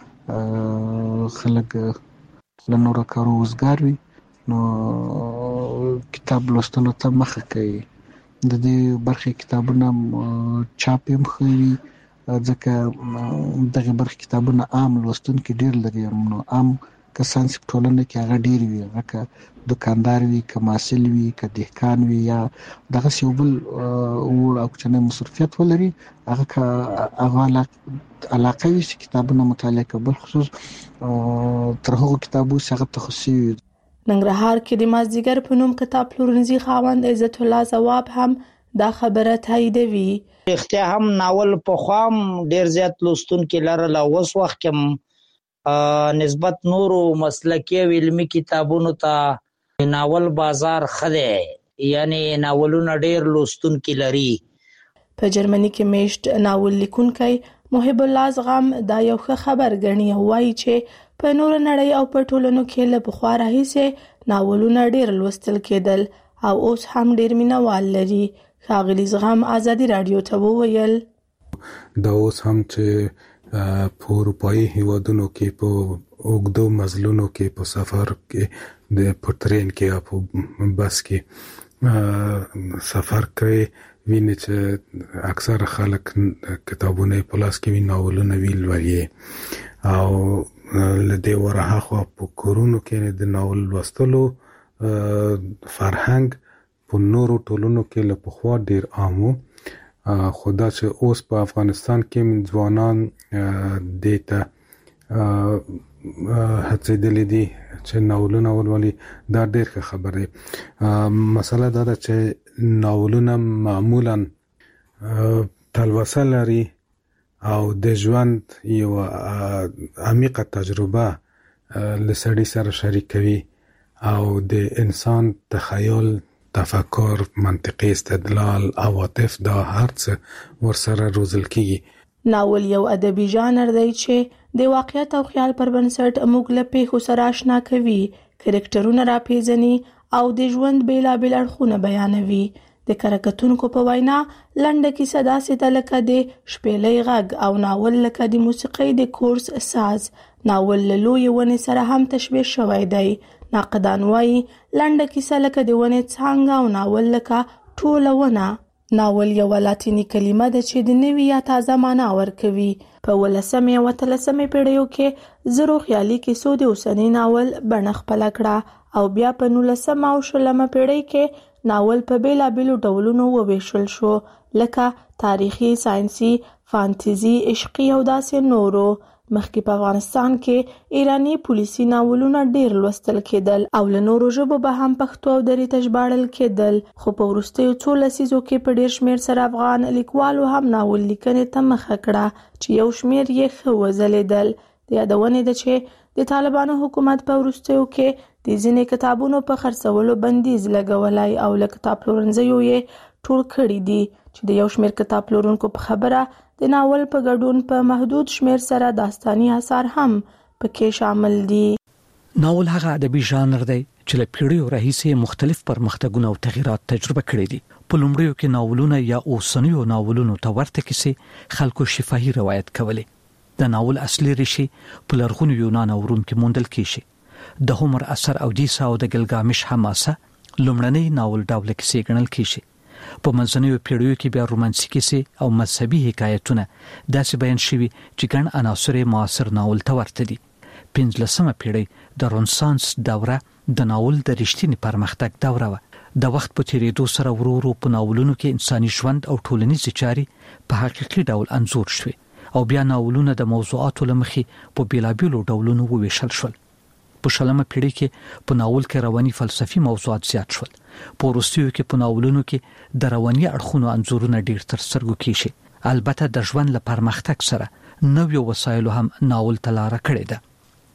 خلک له نورو کارو وزګار وي نو کتاب لوستلو ته مخه کوي. د دې برخې کتابونه چاپ هم ښه وي ځکه دغه برخې کتابونه عام لوستونکي ډېر لري، نو عام کسان چې ټولنه کې هغه ډېر وي، هغه که دکاندار وي، که محصل وي، که دهقان وي، یا دغسې یو بل وړ او کوچنی مصروفیت ولري، هغه که هغه علاقه وي چې کتابونه مطالعه کوي، بل خصوص تر هغو کتابو چې هغه تخصصي وي. ننګرهار کې د مازدیګر په نوم کتاب پلورنځي خاوند عزت الله ځواب هم دا خبره تاییدوي. اختیا هم ناول په خوام ډیر زیات لوستونکي لرل او اوس وخت کې نسبت نورو مسلکي او علمي کتابونو ته ناول بازار خده، یعنی ناولونه ډیر لوستونکي لري. په جرمني کې میشت ناول لیکونکی محب الله زغم دا یو ښه خبر ګڼي او وایي چې په نور نړۍ او په ټولنو کې له پخوا راهیسې ناولونه ډیر لوستل کېدل او اوس هم ډیر مینوال لري. ښاغلي زغم ازادي رادیو ته وویل دا اوس هم چې په اروپایي هیوادونو کې په اوږدو مزلونو کې په سفر کې د په ټرین کې یا په بس کې سفر کوي ویني چې اکثر خلک کتابونه په لاس کې وی ناولونه ویل وایي او لدې ورها خو په کورونو کې د ناول لوستلو فرهنګ په نورو ټولنو کې له پخوا ډیر عامو، خدا چې اوس په افغانستان کې ځوانان دیتا هڅېدلې دي چې ناولونه ولولي، دا ډیر ښه خبره ده. مسله دا ده چې ناولونه معمولا تلوسه لري او د ژوند یو عمیقه تجربه لسړي سره شریکوي او د انسان تخیل تفکر، منطقي استدلال، عواطف دا هرڅه ورسره روزل کیږي. ناول یو ادبي ژانر دی چې د واقعیت او خیال پر بنسټ موږ له پیښو سره آشنا کوي، کرکټرونه راپیژني او د ژوند بیلابیل اړخونه بیانوي. د کارکتونکو په وینا لنډه کیسه داسې ده لکه د شپېلۍ غږ او ناول لکه د موسیقۍ د کورس ساز. ناول له لویې ونې سره هم تشبیه شوی دی. ناقدان وایي لنډه کیسه لکه د ونې څانګه او ناول لکه ټوله ونه. ناول یوه لاتینی کلمه ده چې د نوي یا تازه معنا ورکوي. په ولسمې او اتلسمې پیړیو کې زرو خیالي کیسو د اوسني ناول بڼه خپله کړه او بیا په نولسمه او شلمه پیړۍ کې ناول په بیلابیلو ډولونو وویشل شو، لکه تاریخي، ساینسي، فانتزي، عشقي او داسې نورو. مخکې په افغانستان کې ایرانی پولیسي ناولونه ډیر لوستل کېدل او له نورو ژبو به هم پښتو او دري ته ژباړل کېدل، خو په وروستیو څو لسیزو کې په ډیر شمیر سره افغان لیکوالو هم ناول لیکنې ته مخه کړه چې یو شمیر یې ښه وځلیدل. د یادونې ده چې د طالبانو حکومت په وروستیو کې د ځینې کتابونو په خرڅولو بندیز لګولای او له کتاب پلورنځیو یې ټول کړي دي چې د یو شمیر کتاب پلورونکو په خبره د ناول په ګډون په محدود شمیر سره داستاني اثار هم پکې شامل دي. ناول هغه ادبي ژانر دی چې له پیړیو راهیسې مختلف پرمختګونه او تغیرات تجربه کړي دي. په لومړیو کې ناولونه یا اوسنیو ناولونو ته ورته کیسې خلکو شفاهي روایت کولې. د ناول اصلي ریښې په لرغونو یونان او روم کې موندل کیږي. د هومر اثر اودیسه او د ګلګامش حماسه لومړنۍ ناول ډول کیسې ګڼل کیږي. په منځنیو پیړیو کې بیا رومانسي کیسې او مذهبي حکایتونه داسې بیان شوي چې ګڼ عناصر معاصر ناول ته ورته دي. پنځلسمه پیړۍ د رنسانس دوره د ناول د رښتینی پرمختګ دوره وه. د وخت په تیریدو سره ورو ورو په ناولونو کې انساني ژوند او ټولنیزې چارې په حقیقي ډول انځور شوي او بیا ناولونه د موضوعاتو له مخې په بیلابیلو ډولونو وویشل شول. په شلمه پیړۍ کې په ناول کې رواني فلسفي موضوعات زیات شول. په وروستیو کې په ناولونو کې د رواني اړخونو انځورونه ډیر تر سترګو کیږي. البته د ژوند له پرمختګ سره نویو وسایلو هم ناول ته لاره کړې ده.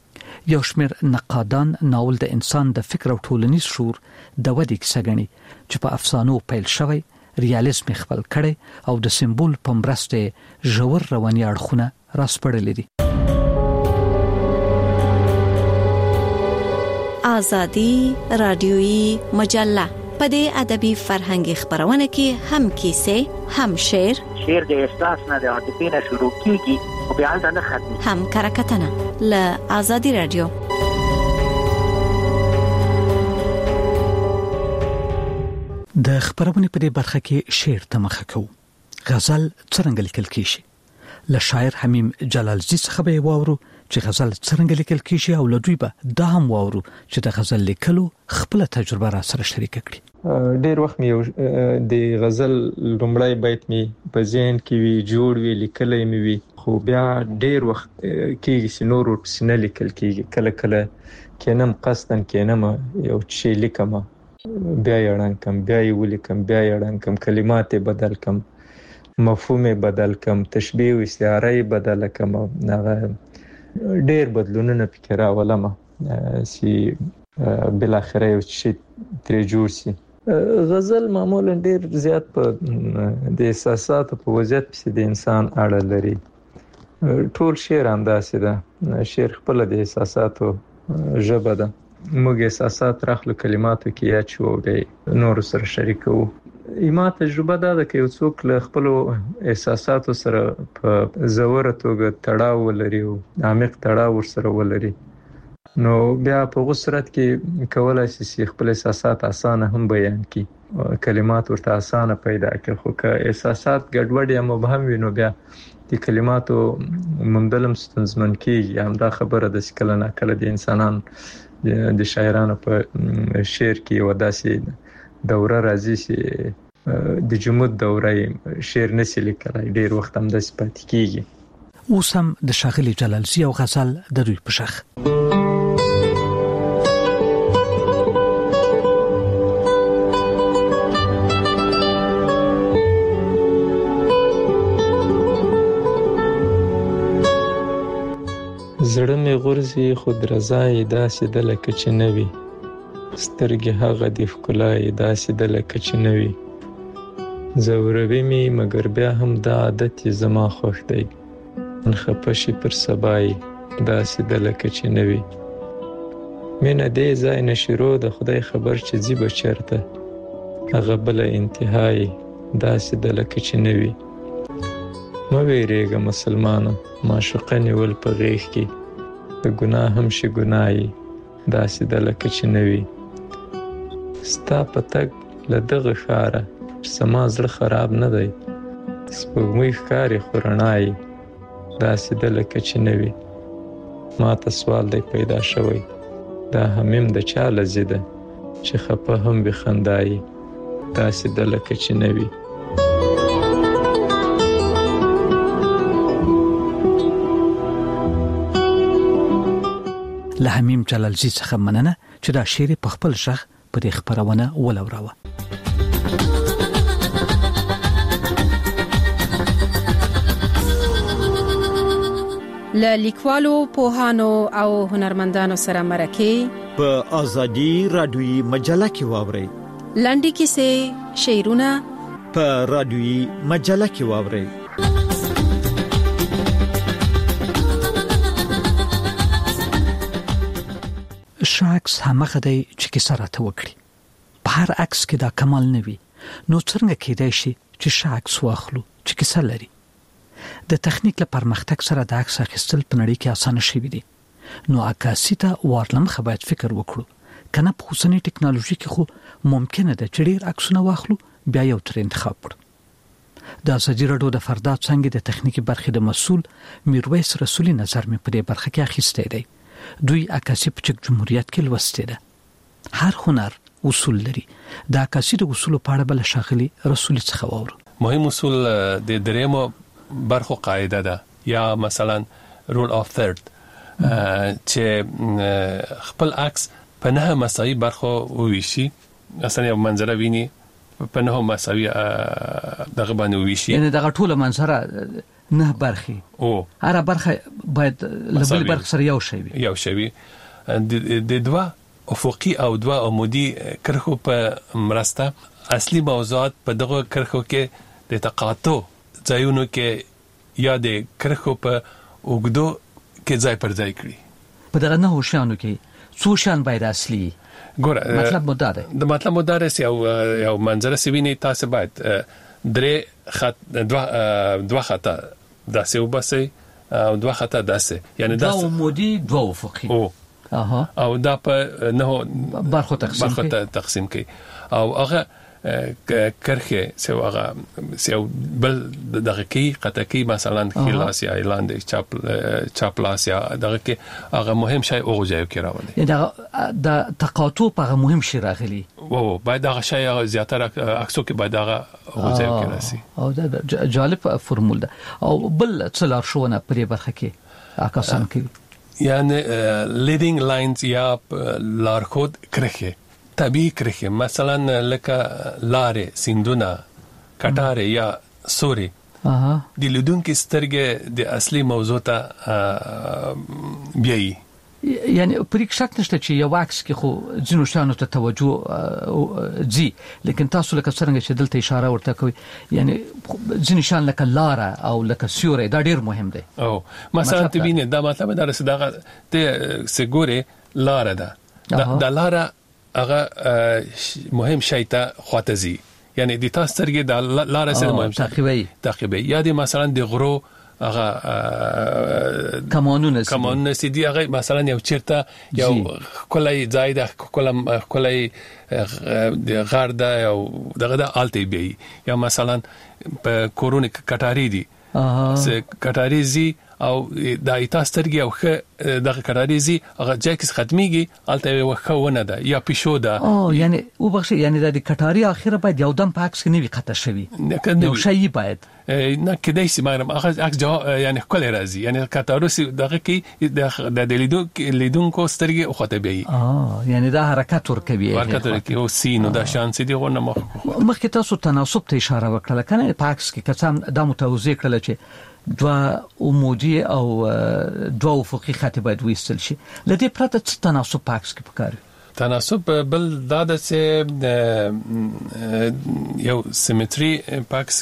یو شمیر نقادان ناول د انسان د فکر او ټولنیز شعور د ودې کیسه ګڼي چې په افسانو پیل شوی، ریالیزم خپل کړي او د سمبول په مرسته ژور رواني اړخونه راسپړلې دي. آزادی رادیویی مجله په دې ادبي فرهنګي خبرونه کې هم کیسې، هم شعر، شعر د احساس نه د عاطفې نه شروع کیږي او بیا نه ختمي، هم کرکټنه له آزادی رادیو. د خبرونه په دې برخه کې شعر ته مخه کوو. غزل څنګه لیکل کیږي؟ له شاعر حمیم جلالزی څخه به وورو چې غزل څنګه لیکل کیږي او له دوی به دا هم وورو چې د غزل لیکلو خپل تجربه را سره شریک کړي. ډیر وخت مې د غزل لومړی بیت مې په ذهن کې وی جوړ وی لیکلې مې وی، خو بیا ډیر وخت کېږي چې نور ورپسې نه لیکل کېږي. کله کله کینم قصدن کینم یو شی لیکم، بیا یې اړن کم، بیا یې ولیکم، بیا یې اړن کم، کلمات بدل کم، مفهوم بدل کم، تشبیه او استعاره بدل کم. هغه ډیر بدلونونه پکې راولم چې بل اخره یو شی ترې جوړ شي. غزل معمولا ډیر زیات په د احساساتو په وضعیت پسې د انسان اړه لري. ټول شعر همداسې ده، شعر خپل د احساساتو ژبه ده. موږ احساسات راخلو کلماتو کې اچو او د نور سره شریکو. ایما تجربه ده چې یو څوک له خپل احساساتو سره په زوره توګه تړاو ولري او عمیق تړاو سره ولري، نو بیا په غوسرت کې کولای شي خپل احساسات اسانه هم بیان کړي، کلمات ورته اسانه پیدا کړي. خو که احساسات ګډوډ یا مبهم وي نو بیا د کلماتو موندلم ستونزمن کیږي. همدا خبره د کله نه کله د انسانانو د شاعرانو په شعر کې وداسي دوره راځي چې د جمود دوره شعر نشي لیکلای، ډیر وخت هم د سپات کیږي. اوس هم د شاغلي جلالزی او غزل د دوی په شخ زړه مې غورځي خود رضای داسې د لکه چې نوي سترګې هغه د ښکلای داسې د لکه چې نه وي. ځوروي مې مګر بیا هم دا عادت یې زما خوښ دی. خفه شي پر سبا یې داسې د لکه چې نه وي. مینه دې ځای نه شروع د خدای خبر چې ځي به چېرته. هغه بله انتها یې داسې د لکه چې نه وي. مه ویرېږه مسلمانه معشوقه نیول په غېږ کې د ګناه هم شي ګناه یې داسې د لکه چې نه وي. ستا په تګ له دغه ښاره چې زما زړه خراب نه دی. سپوږمۍ ښکاري خو رڼا یې داسې د لکه چې نه وي. ما ته سوال دی پیدا شوی دا همیم د چا له ضده چې خفه هم وي خندا یې داسې د لکه چې نه وي. له حمیم جلالزی څخه مننه چې دا شعر په خپل ژغ په دې خبرونه ولوراوه. له لیکوالو پوهانو او هنرمندانو سره مرکه په ازادي رادیوي مجله کې واورئ. لنډي کیسې، شعرونه په رادیوي مجله کې واورئ. شاکس همغه دی چې کیسه راته وکړي. په هر عکس کې دا کمال نه وي، نو څنګه کېدای شي چې شاکس واخلو چې کیسه لري؟ د تخنیک له پرمختګ سره د عکس اخیستل په نړۍ کې اسانه شوي دي. نو عکاسي ته ورلمخه باید فکر وکړو. کنه په اوسنۍ ټکنالوژي کې خو ممکنه ده چې ډیر عکسونه واخلو بیا یو تر انتخاب کړو. د ازادي راډیو د فردا څنګه د تخنیکی برخې د مسول میرویس رسولي نظر مې په دې برخه کې اخیسته دی. دوی عکاسي په چک جمهوریت کې لوستې ده. هر هنر اصول لري. د عکاسي د اصول په اړه بل شاغلي رسولي څخه وورو. مهم اصول د دریمو برخو قاعده ده یا مثلا رول اف ثرد چې خپل عکس په نه مساوي برخو وویشي. اصلا یو منظره ویني په نه مساوي دغه باندې وویشي، یعنی دغه ټوله منظره نه برخي او هر برخه باید لبل برخه سره یو شی وي یو شی وي. د دوا افقي او دوا عمودي کرخو په مرسته اصلي موضوعات په دغه کرخو کې د تقاطع ځایونو کې یا د کرخو په وګدو کې ځای پر ځای کړی. په دغه نه هوښیانو کې څو شان باید اصلي ګوره مطلب مو دا دی. د مطلب مو دا رسي او یو منظره سوینه تاسو باید درې خط دوه دوه خطا داسې وبسي او دوه خطا داسې، یعنی دا عمودي دوه افقي او اها او دا په نه برخو تقسیم برخو تقسیم کوي او هغه کرخه سو هغه سو بل دغه کې قطکی مثلا خلاص یا اعلان د چاپ چاپلاس یا دغه کې هغه مهم شی او ځای کې راولي. دا د تقاطع په مهم شی راغلي او باید هغه شی زیاتره عکسو کې باید هغه او ځای کې راسي. او دا جالب فرمول ده. او بل څه لار شونه پرې برخه کې عکسان کې یعنی لیدینګ لاینز یا لارخود کرخه طبیعي کرخه مثلا لکه لارې سیندونه کټاره یا سوري اها د لیدونکو سترګې د اصلي موضوع ته بیاي. یعنی پرې شک نشته چې یو عکس کې خو ځینو شانو ته توجه ځي، لیکن تاسو لکه څنګه چې دلته اشاره ورته کوي یعنی ځینو شان لکه لاره او لکه سوري دا ډیر مهم دی. او مثلا تبینه دا مطلب دا رسیدغه ته سګوري لاره ده دا لاره هغه مهم شی ته خاطزي، یعنی د تاسو سره د لارې سره مهم تعقیبي تعقیبي یا د مثلا د غرو هغه کمانونه کمانونه سي دي هغه مثلا یو چیرته یو کولای ځای د کولم کولای د غرده او دغه د الټي بي یا مثلا په کورونی کټاری دي څه کټاری زی او د ایتاسترګي او خ دغه کټاریزي هغه جکس ختميږي الته وخونه ده یا پښو ده. او یعنی او بخښي یعنی د کټاری اخیره باید یو دم پاکس کې نیوي خطر شوی نو شي باید نه کدی سي مګرم هغه عکس یعنی کله راځي یعنی کټاروسي دغه کې د لیدو لیدونکو سترګي او خطبي اه یعنی دا حرکت ورکوي حرکت ورکوي او سینو دا شانس دي غو نه مخکې تاسو تناسب ته اشاره وکړه کنه پاکس کې کسان د متوازی کړل چې دوا عمودي او دوا افقي خط باید وېستل شي. لدې پرته څه تناسب پاکس کې پکاره تناسب بل دا د یو سیمټري پاکس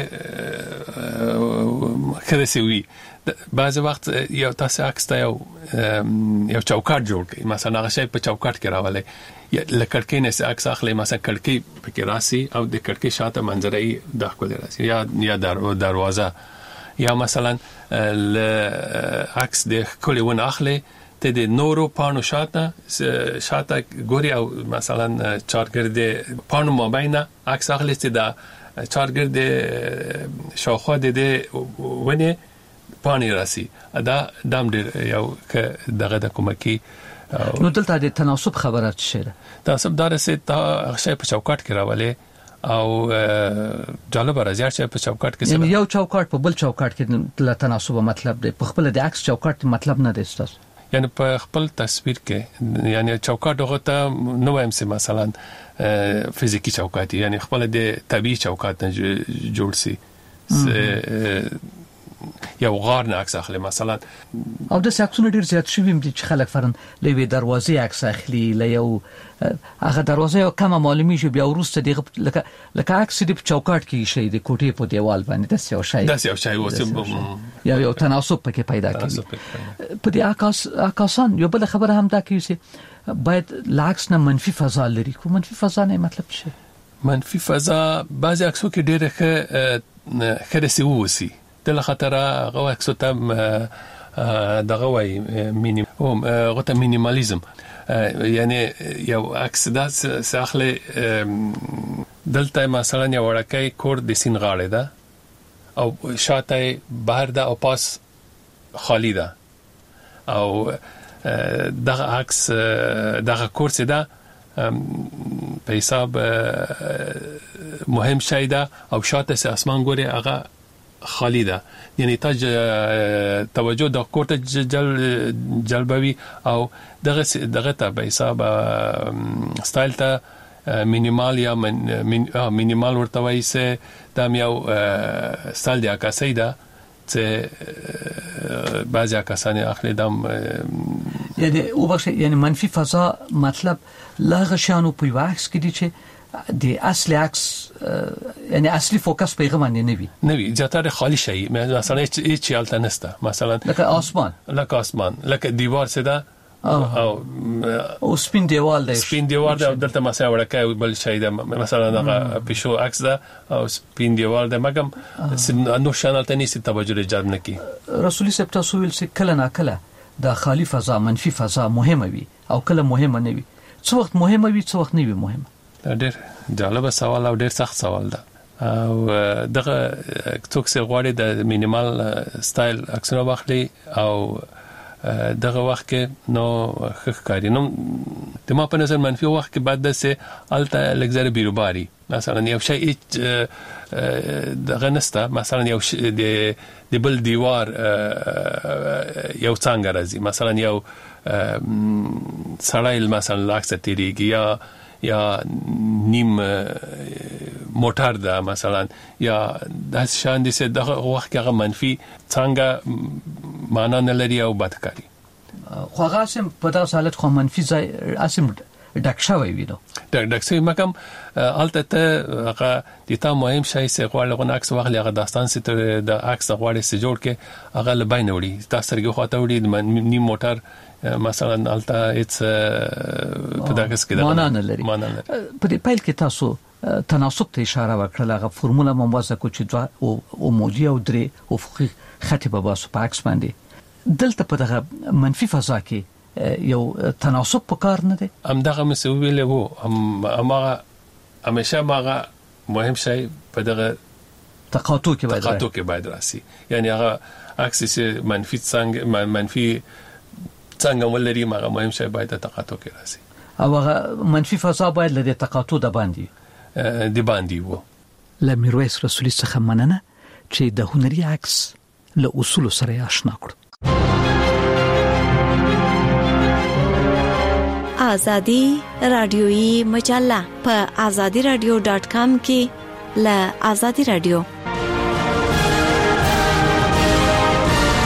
کې خره سوي بعض وخت یو تاسو عکس ته یو یو چوکاټ جوړ کړئ مثلا هغه شی په چوکاټ کې راولئ لکړکې نه عکس اخلي مثلا کړکۍ پکې راسي او د کړکۍ شاته منظره یې داخل راسي یا یا دروازه یا مثلا ل عکس د کلیون اخلي ته د نورو پانو شاته شاته ګوري او مثلا چارګرد پانو مابینه عکس اخلي چې دا چارګرد شاوخوا د ونه پانی راسي دا دام ډیر یو دغه د کومکی نو دلته د تناسب خبره شي تناسب دار سه تا شی په چوکاټ کې راولې او جالب راځي چې په چوکاټ کې یعنی یو چوکاټ په بل چوکاټ کې د تناسب مطلب دی په خپل د عکس چوکاټ مطلب نه دی ستاسو یعنی په خپل تصویر کې یعنی چوکاټ هغه ته نو وایم سي مثلا فزیکی چوکاټ یعنی خپل د طبيعي چوکاټ نه جوړ سي یو غار نه عکس اخلي مثلا او د ساکسونه ډیر زیات شوی دي چې خلک فرن لوي دروازې عکس اخلي ل یو هغه دروازه یو کومه معلومي شو بیا ورسته دی لکه لکه عکس دی په چوکاټ کې شي د کوټې په دیوال باندې د یو شی د یو شی وته یا یو تناسب پکې پیدا کوي په دې عکس عکسان یو بل خبره هم دا کوي چې باید لاکس نه منفي فضا لري کو منفي فضا نه مطلب شي منفي فضا بعض عکسو کې ډیره خره سی وسی د خطر غو عکسو ته دغه وای مینیم او غته مینیمالیزم یعنی یو عکس دا ساخله دلته مثلا یو ورکه کور د سین غاړه ده او شاته بهر ده او پاس خالی ده او دغه عکس دغه کورس ده په حساب مهم شی ده او شاته سه اسمان ګوري هغه خالی ده یعنی تا توجه د کوټه جل جلبوي او دغه دغه ته به حساب سټایل ته مینیمال یا مینیمال ورته وایي سه د یو سټایل دی عکاسي ده چې بعضی عکاسان اخلي دم یعنی او بخش یعنی منفي فضا مطلب لا غشانو په واکس کې دي چې د اصلي عکس یعنی اصلي فوکس پیغام نه نوي نوي زیاتره خالی شي مثلا هیڅ حالت نشته مثلا لکه آسمان لکه آسمان لکه دیوار سده او او سپین دیوال دی سپین دیوال دی دلته مثلا ورکه بل شي ده مثلا دغه پښو عکس ده او سپین دیوال ده مګم نو شانل ته نيسي توجه جلب نکي رسولي صاحب تاسو ویل چې کله نه کله د خالی فضا منفي فضا مهمه وي او کله مهمه نه وي څو وخت مهمه وي څو وخت نه وي مهمه ډېر جالب سوال او ډېر سخت سوال ده او دغه څوک څه غواړي د مینیمال سټایل عکسونه واخلي او دغه وخت کې نو ښکاری نو د ما په نظر منفي وخت کې بعد د سه الته لګزر بیروباري مثلا یو شی دغه نسته مثلا یو د بل دیوار یو څنګه راځي مثلا یو سړی مثلا لاکس تیریږي یا یا نیم موټر ده مثلا یا د شان دي سه دغه وخت کې منفي څنګه معنا نه لري او بدکاری خو هغه سم په تاسو حالت خو منفي ځای اسم ډکشاوي وینو ډک ډکسي مکم الته ته هغه د تا مهم شای سه غواړي غو عکس واخلي هغه داستان سه د عکس غواړي سه جوړ کې هغه لباین وړي تاسو سره خواته وړي نیم موټر مثلا الته اتس په دغه کې دا معنا نه لري په دې پیل کې تاسو تناسب ته اشاره وکړه هغه فرموله موازه کو چې دوا او موجي او درې افقي خط په باسو پاکس باندې دلته په دغه منفي فضا کې یو تناسب په کار نه دی ام دغه مسویل وو ام ما همیشه ما مهم شی په دغه تقاطع کې باید تقاطع کې باید راسي یعنی هغه عکس منفي څنګه منفي څنګه ولري ما مهم شی باید تقاطع کې راسي او هغه منفي فضا باید له تقاطع د باندې د باندې وو لمیرویس رسولي څخه مننه چې د هنري عکس له اصول سره آشنا کړ آزادی رادیویی مجله په آزادی رادیو ډاټ کام کې ل آزادی رادیو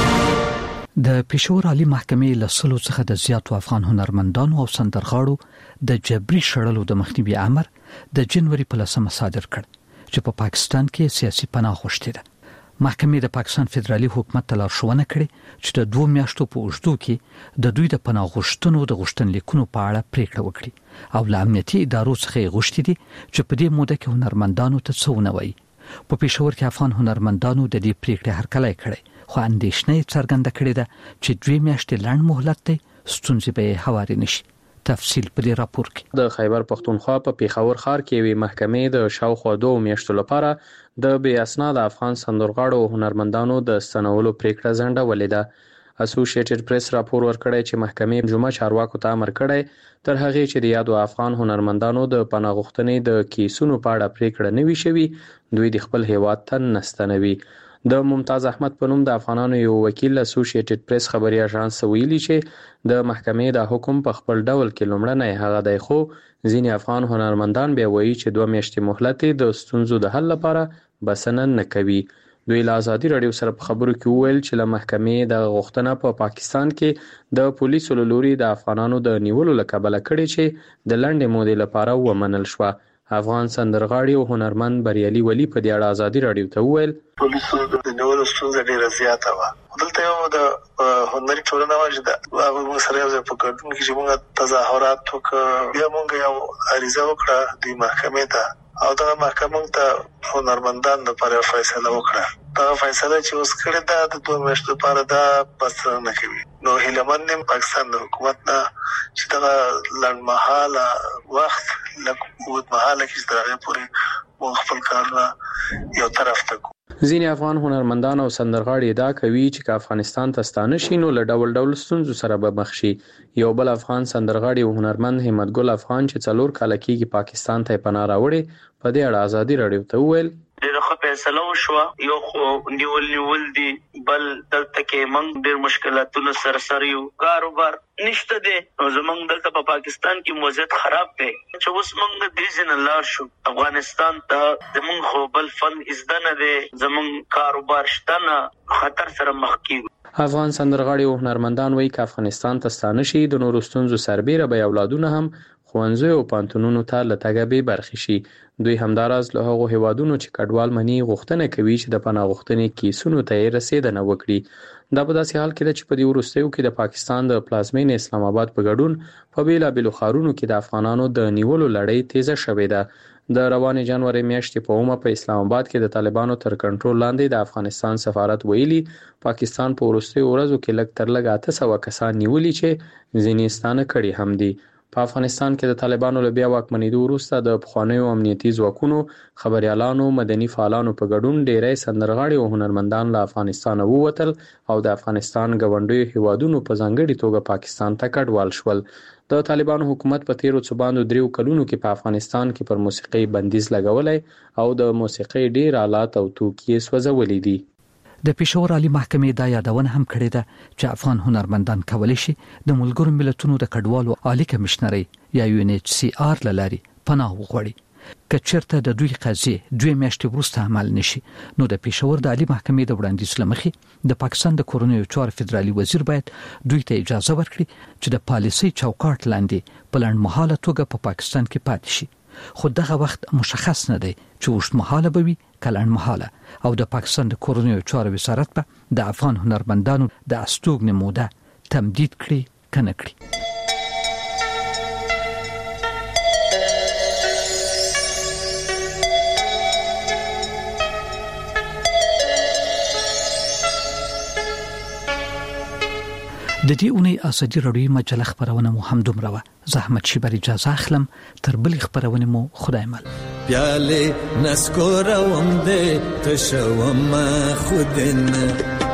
د پېښور عالی محکمې له سلو څخه د زیاتو افغان هنرمندانو او سندرغاړو د جبري شړلو د مخنیوي امر د جنوري په لسمه صادر کړ چې په پا پاکستان کې سیاسي پناه غوښتې ده. محکمې د پاکستان فدرالي حکومت ته لارښوونه کړې چې د دوه میاشتو په اوږدو کې د دوی د پناه غوښتنو د غوښتنلیکونو په اړه پریکړه وکړي او له امنیتي ادارو څخه غوښتي دي چې په دې موده کې هنرمندانو ته څه ونه وایي. په پېښور کې افغان هنرمندانو د دې پریکړې هرکلی کړی، خو اندېښنه څرګنده کړې ده چې دوه میاشتې لنډ مهلت دی، ستونزې به هوارې نشي. تفصیل په دې راپور کې. د خیبر پښتونخوا په پیښور ښار کې وی محکمې د شاوخوا دوه میاشتو لپاره د بې اسناد افغان سندرغاړو او هنرمندانو د ستنولو پریکړه ځنډولې ده. اسوسییټډ پریس راپور ورکړی چې محکمې جمعه چارواکو ته امر کړی تر هغه چې د یادو افغان هنرمندانو د پناه غوښتنې د کیسونو په اړه پریکړه نوي شوي دوی د خپل هیواد ته نستنوي. د ممتاز احمد په نوم د افغانانو یو وکیل اسوسییټډ پریس خبري اژانس ویلي چې د محکمې د حکم په خپل ډول کې لومړنی هغه دی، خو ځینې افغان هنرمندان بیا وایي چې دوه میاشتې مهلت د ستونزو د حل لپاره بسنه نه کوي. دوی له ازادي راډیو سره په خبرو کې وویل چې له محکمې د غوښتنه په پا پاکستان کې د پولیسو له لوري د افغانانو د نیولو له کبله کړې چې د لنډې مودې لپاره ومنل شوه. افغان سندرغاړي او هنرمند بریالي ولی په دې اړه ازادي راډیو ته وویل پولیسو د نیولو ستونزه ډیره زیاته وه. دلته یو د هنري ټولنه وه چې د هغوی موږ سره یو ځای په ګډون کې چې موږ تظاهرات وکړه، بیا موږ یو عریضه وکړه دوی محکمې ته او دغه محکمه ته هنرمندان لپاره فیصله وکړه. دغه فیصله چې اوس کړې ده د دوه میاشتو لپاره دا بسنه نه کوي. نو هیلهمند یم پاکستان د حکومت نه چې دغه لنډمهاله وخت لږ اوږدمهاله کې چې تر هغې پورې موږ خپل کارونه یو طرف ته کړو. ځینې افغان هنرمندان او سندرغاړي ادعا کوي چې که افغانستان ته ستانه شي نو له ډول ډول ستونزو سره به مخ شي. یو بل افغان سندرغاړي او هنرمند همت ګل افغان چې څلور کاله کېږي پاکستان ته پناه راوړې په دې اړه ازادي راډیو ته وویل ډېره ښه فیصله وشوه. یو خو نیول نیول دي، بل دلته کې موږ ډېر مشکلاتونه سره سره یو، کاروبار نشته دی. نو زموږ دلته په پاکستان کې وضعیت خراب دی چې اوس موږ د دې ځای نه لاړ شو افغانستان ته. زموږ خو بل فن زده نه دی، زموږ کاروبار شته نه، خطر سره مخ کېږو. افغان سندرغاړي او هنرمندان وایي که افغانستان ته ستانه شي د نورو ستونزو سربیره به اولادونه هم ښوونځیو او پوهنتونونو ته له تګه بې برخې شي. دوی همداراز له هغو هیوادونو چې کډوال مني غوښتنه کوي چې د پناه غوښتنې کیسونو ته یې رسېدنه وکړي. دا په داسې حال کې ده چې په دې وروستیو کې د پاکستان د پلازمینې اسلام آباد په ګډون په بېلابېلو ښارونو کې د افغانانو د نیولو لړۍ تیزه شوې ده. د روانې جنوري میاشتې په اومه په اسلام آباد کې د طالبانو تر کنټرول لاندې د افغانستان سفارت ویلي پاکستان په وروستیو ورځو کې لږ تر لږه اته سوه کسان نیولي چې ځینې ستانه کړي هم دي. په افغانستان کې د طالبانو له بیا واکمنېدو وروسته د پخوانیو امنیتي ځواکونو، خبریالانو، مدني فعالانو په ګډون ډیری سندرغاړي او هنرمندان له افغانستانه ووتل او د افغانستان ګاونډیو هیوادونو په ځانګړي توګه پاکستان ته کډوال شول. د طالبانو حکومت په تیرو څو باندې دریو کلونو کې په افغانستان کې پر موسیقي بندیز لګولی او د موسیقي ډیر آلات او توکي سوځولي دي. د پېښور عالی محکمې دا یادونه هم کړې ده چې افغان هنرمندان کولی شي د ملګرو ملتونو د کډوالو عالی کمشنري یا یو ان ایچ سی آر له لارې پناه وغواړي. که چېرته د دوی قضیې دوه میاشتې وروسته عمل نشي نو د پېښور د عالی محکمې د وړاندیز له مخې د پاکستان د کورنیو چارو فدرالي وزیر باید دوی ته اجازه ورکړي چې د پالیسۍ چوکاټ لاندې په لنډمهاله توګه په پاکستان کې پاتې شي. خو دغه وخت مشخص نه دی چې اوږدمهاله به وي که لنډمهاله او د پاکستان د کورنیو چارو وزارت به د افغان هنرمندانو د استوګنې موده تمدید کړي که نه کړي. د دې اونۍ ازادي راډیو مجله خبرونه مو هم دومره وه. زه احمد شیبر اجازه اخلم تر بلې خبرونه مو خدای مل. پیاله نسکوروم دې تشوم خودنه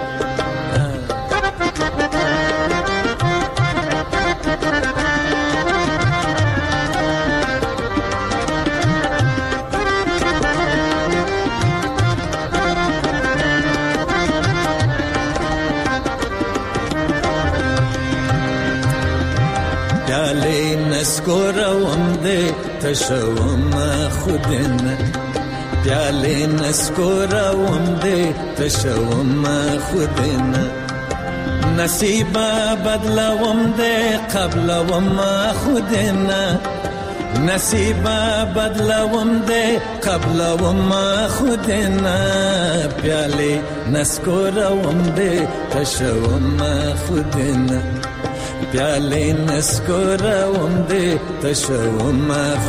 نسکوروم دې تشوم خودنه پیاله نسکوروم دې تشوم خودنه نصیبه بدلوم دې قبلوم خودنا نصیبه بدلوم دې قبلوم خودنا پیاله نسکوروم دې تشوم خودنا پیاله نسکوروم دې تشوم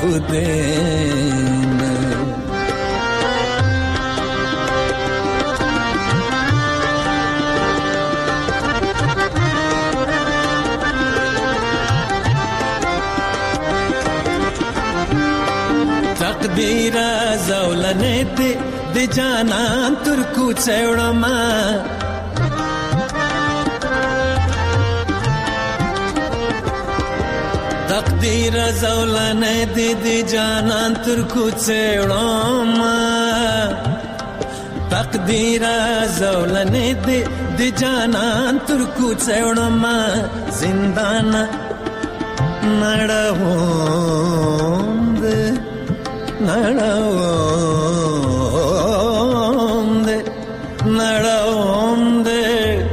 خودنا تقدیر زولنه دی دی جانان ترکو چوڑما تقدیر زولنه دی دی جانان ترکو چوڑما تقدیر زولنه دی دی جانان ترکو چوڑما زندان نڑاون دی نڑاون دے نڑاون دے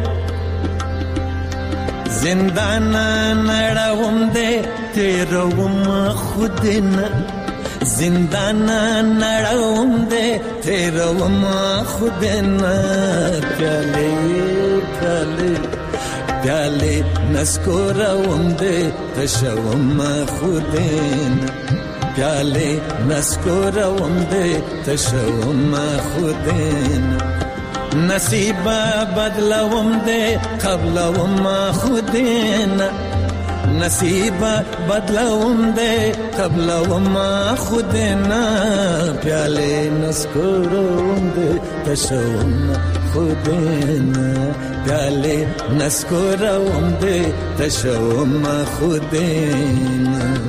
زندان نڑاون دے تیروم خودنا زندان نڑاون دے تیروم خودنا پیالے پیالے پیالے نسکوروم دے تشوم خودنا پیاله نسکوروم دې تشوم خودین نصیبه بدلوم دې قبلوم خودین نصیبه بدلوم دې قبلوم خودین پیاله نسکوروم دې تشوم خودین پیاله نسکوروم دې تشوم خودین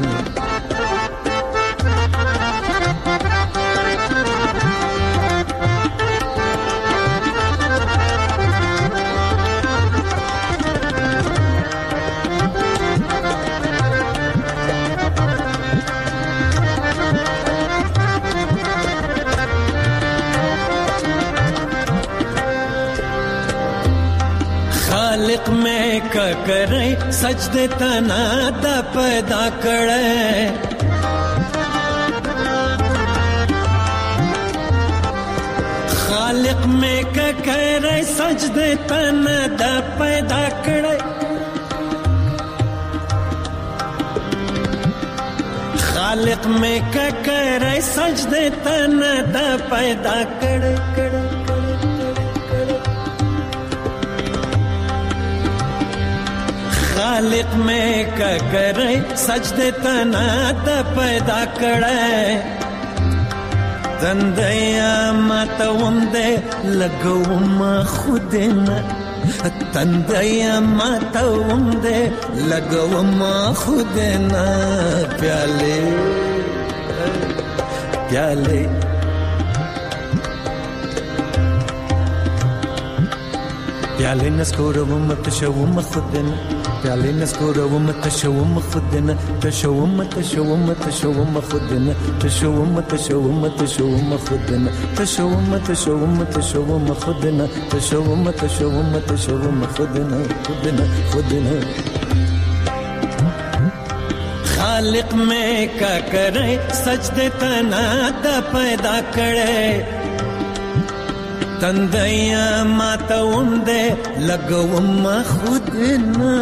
خالق میں کا کرے سجدے تنا دا پیدا کرے خالق میں کا کرے سجدے تنا دا پیدا کرے خالق میں کا کرے سجدے تنا دا پیدا کرے کرے خالق میں کا کرے سجدے تنا دا پیدا کرے تندیا ماتوم دے لگوم خودنا تندیا ماتوم دے لگوم خودنا پیالے پیالے پیالے نسکوروم تشوم خودنا پیالے نسکوروم تشوم خودنا تشوم تشوم تشوم خودنا تشوم تشوم تشوم خودنا تشوم تشوم تشوم خودنا تشوم تشوم تشوم خودنا خودنا خودنا خالق میں کا کرے سجدے تنا دا پیدا کرے تندیا ماتوم دے لگوم خودنا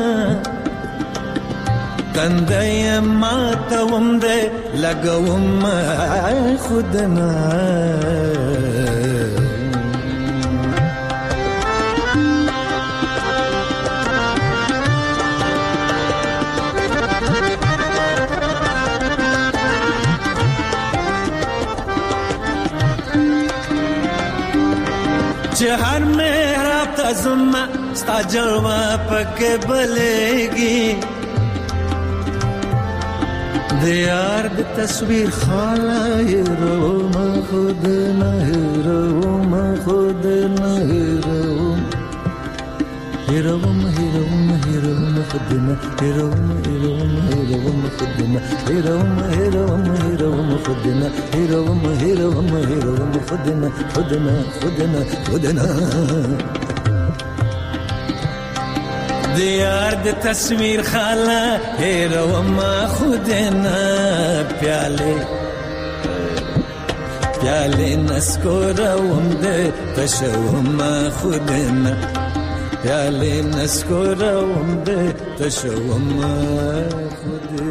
تندیا ماتوم دے لگوم خودنا हर मेहराब तजुम्मा स्ता जलवा पके बलेगी दियार दी तस्वीर खाला हीरो मा खुद न हीरो मा खुद न हीरो हीरो मा हीरो मा हीरो मा खुद न हीरो मा हीरो मा हीरो मा खुद न हीरो मा हीरो मा हीरो मा खुद न हीरो मा हीरो मा हीरो मा खुद न खुद न खुद न खुद न دیار د تصویر خاله هیرو ما خودنا پیاله پیاله نسکورم ده تشو ما خودنا پیاله نسکورم ده تشو ما خودنا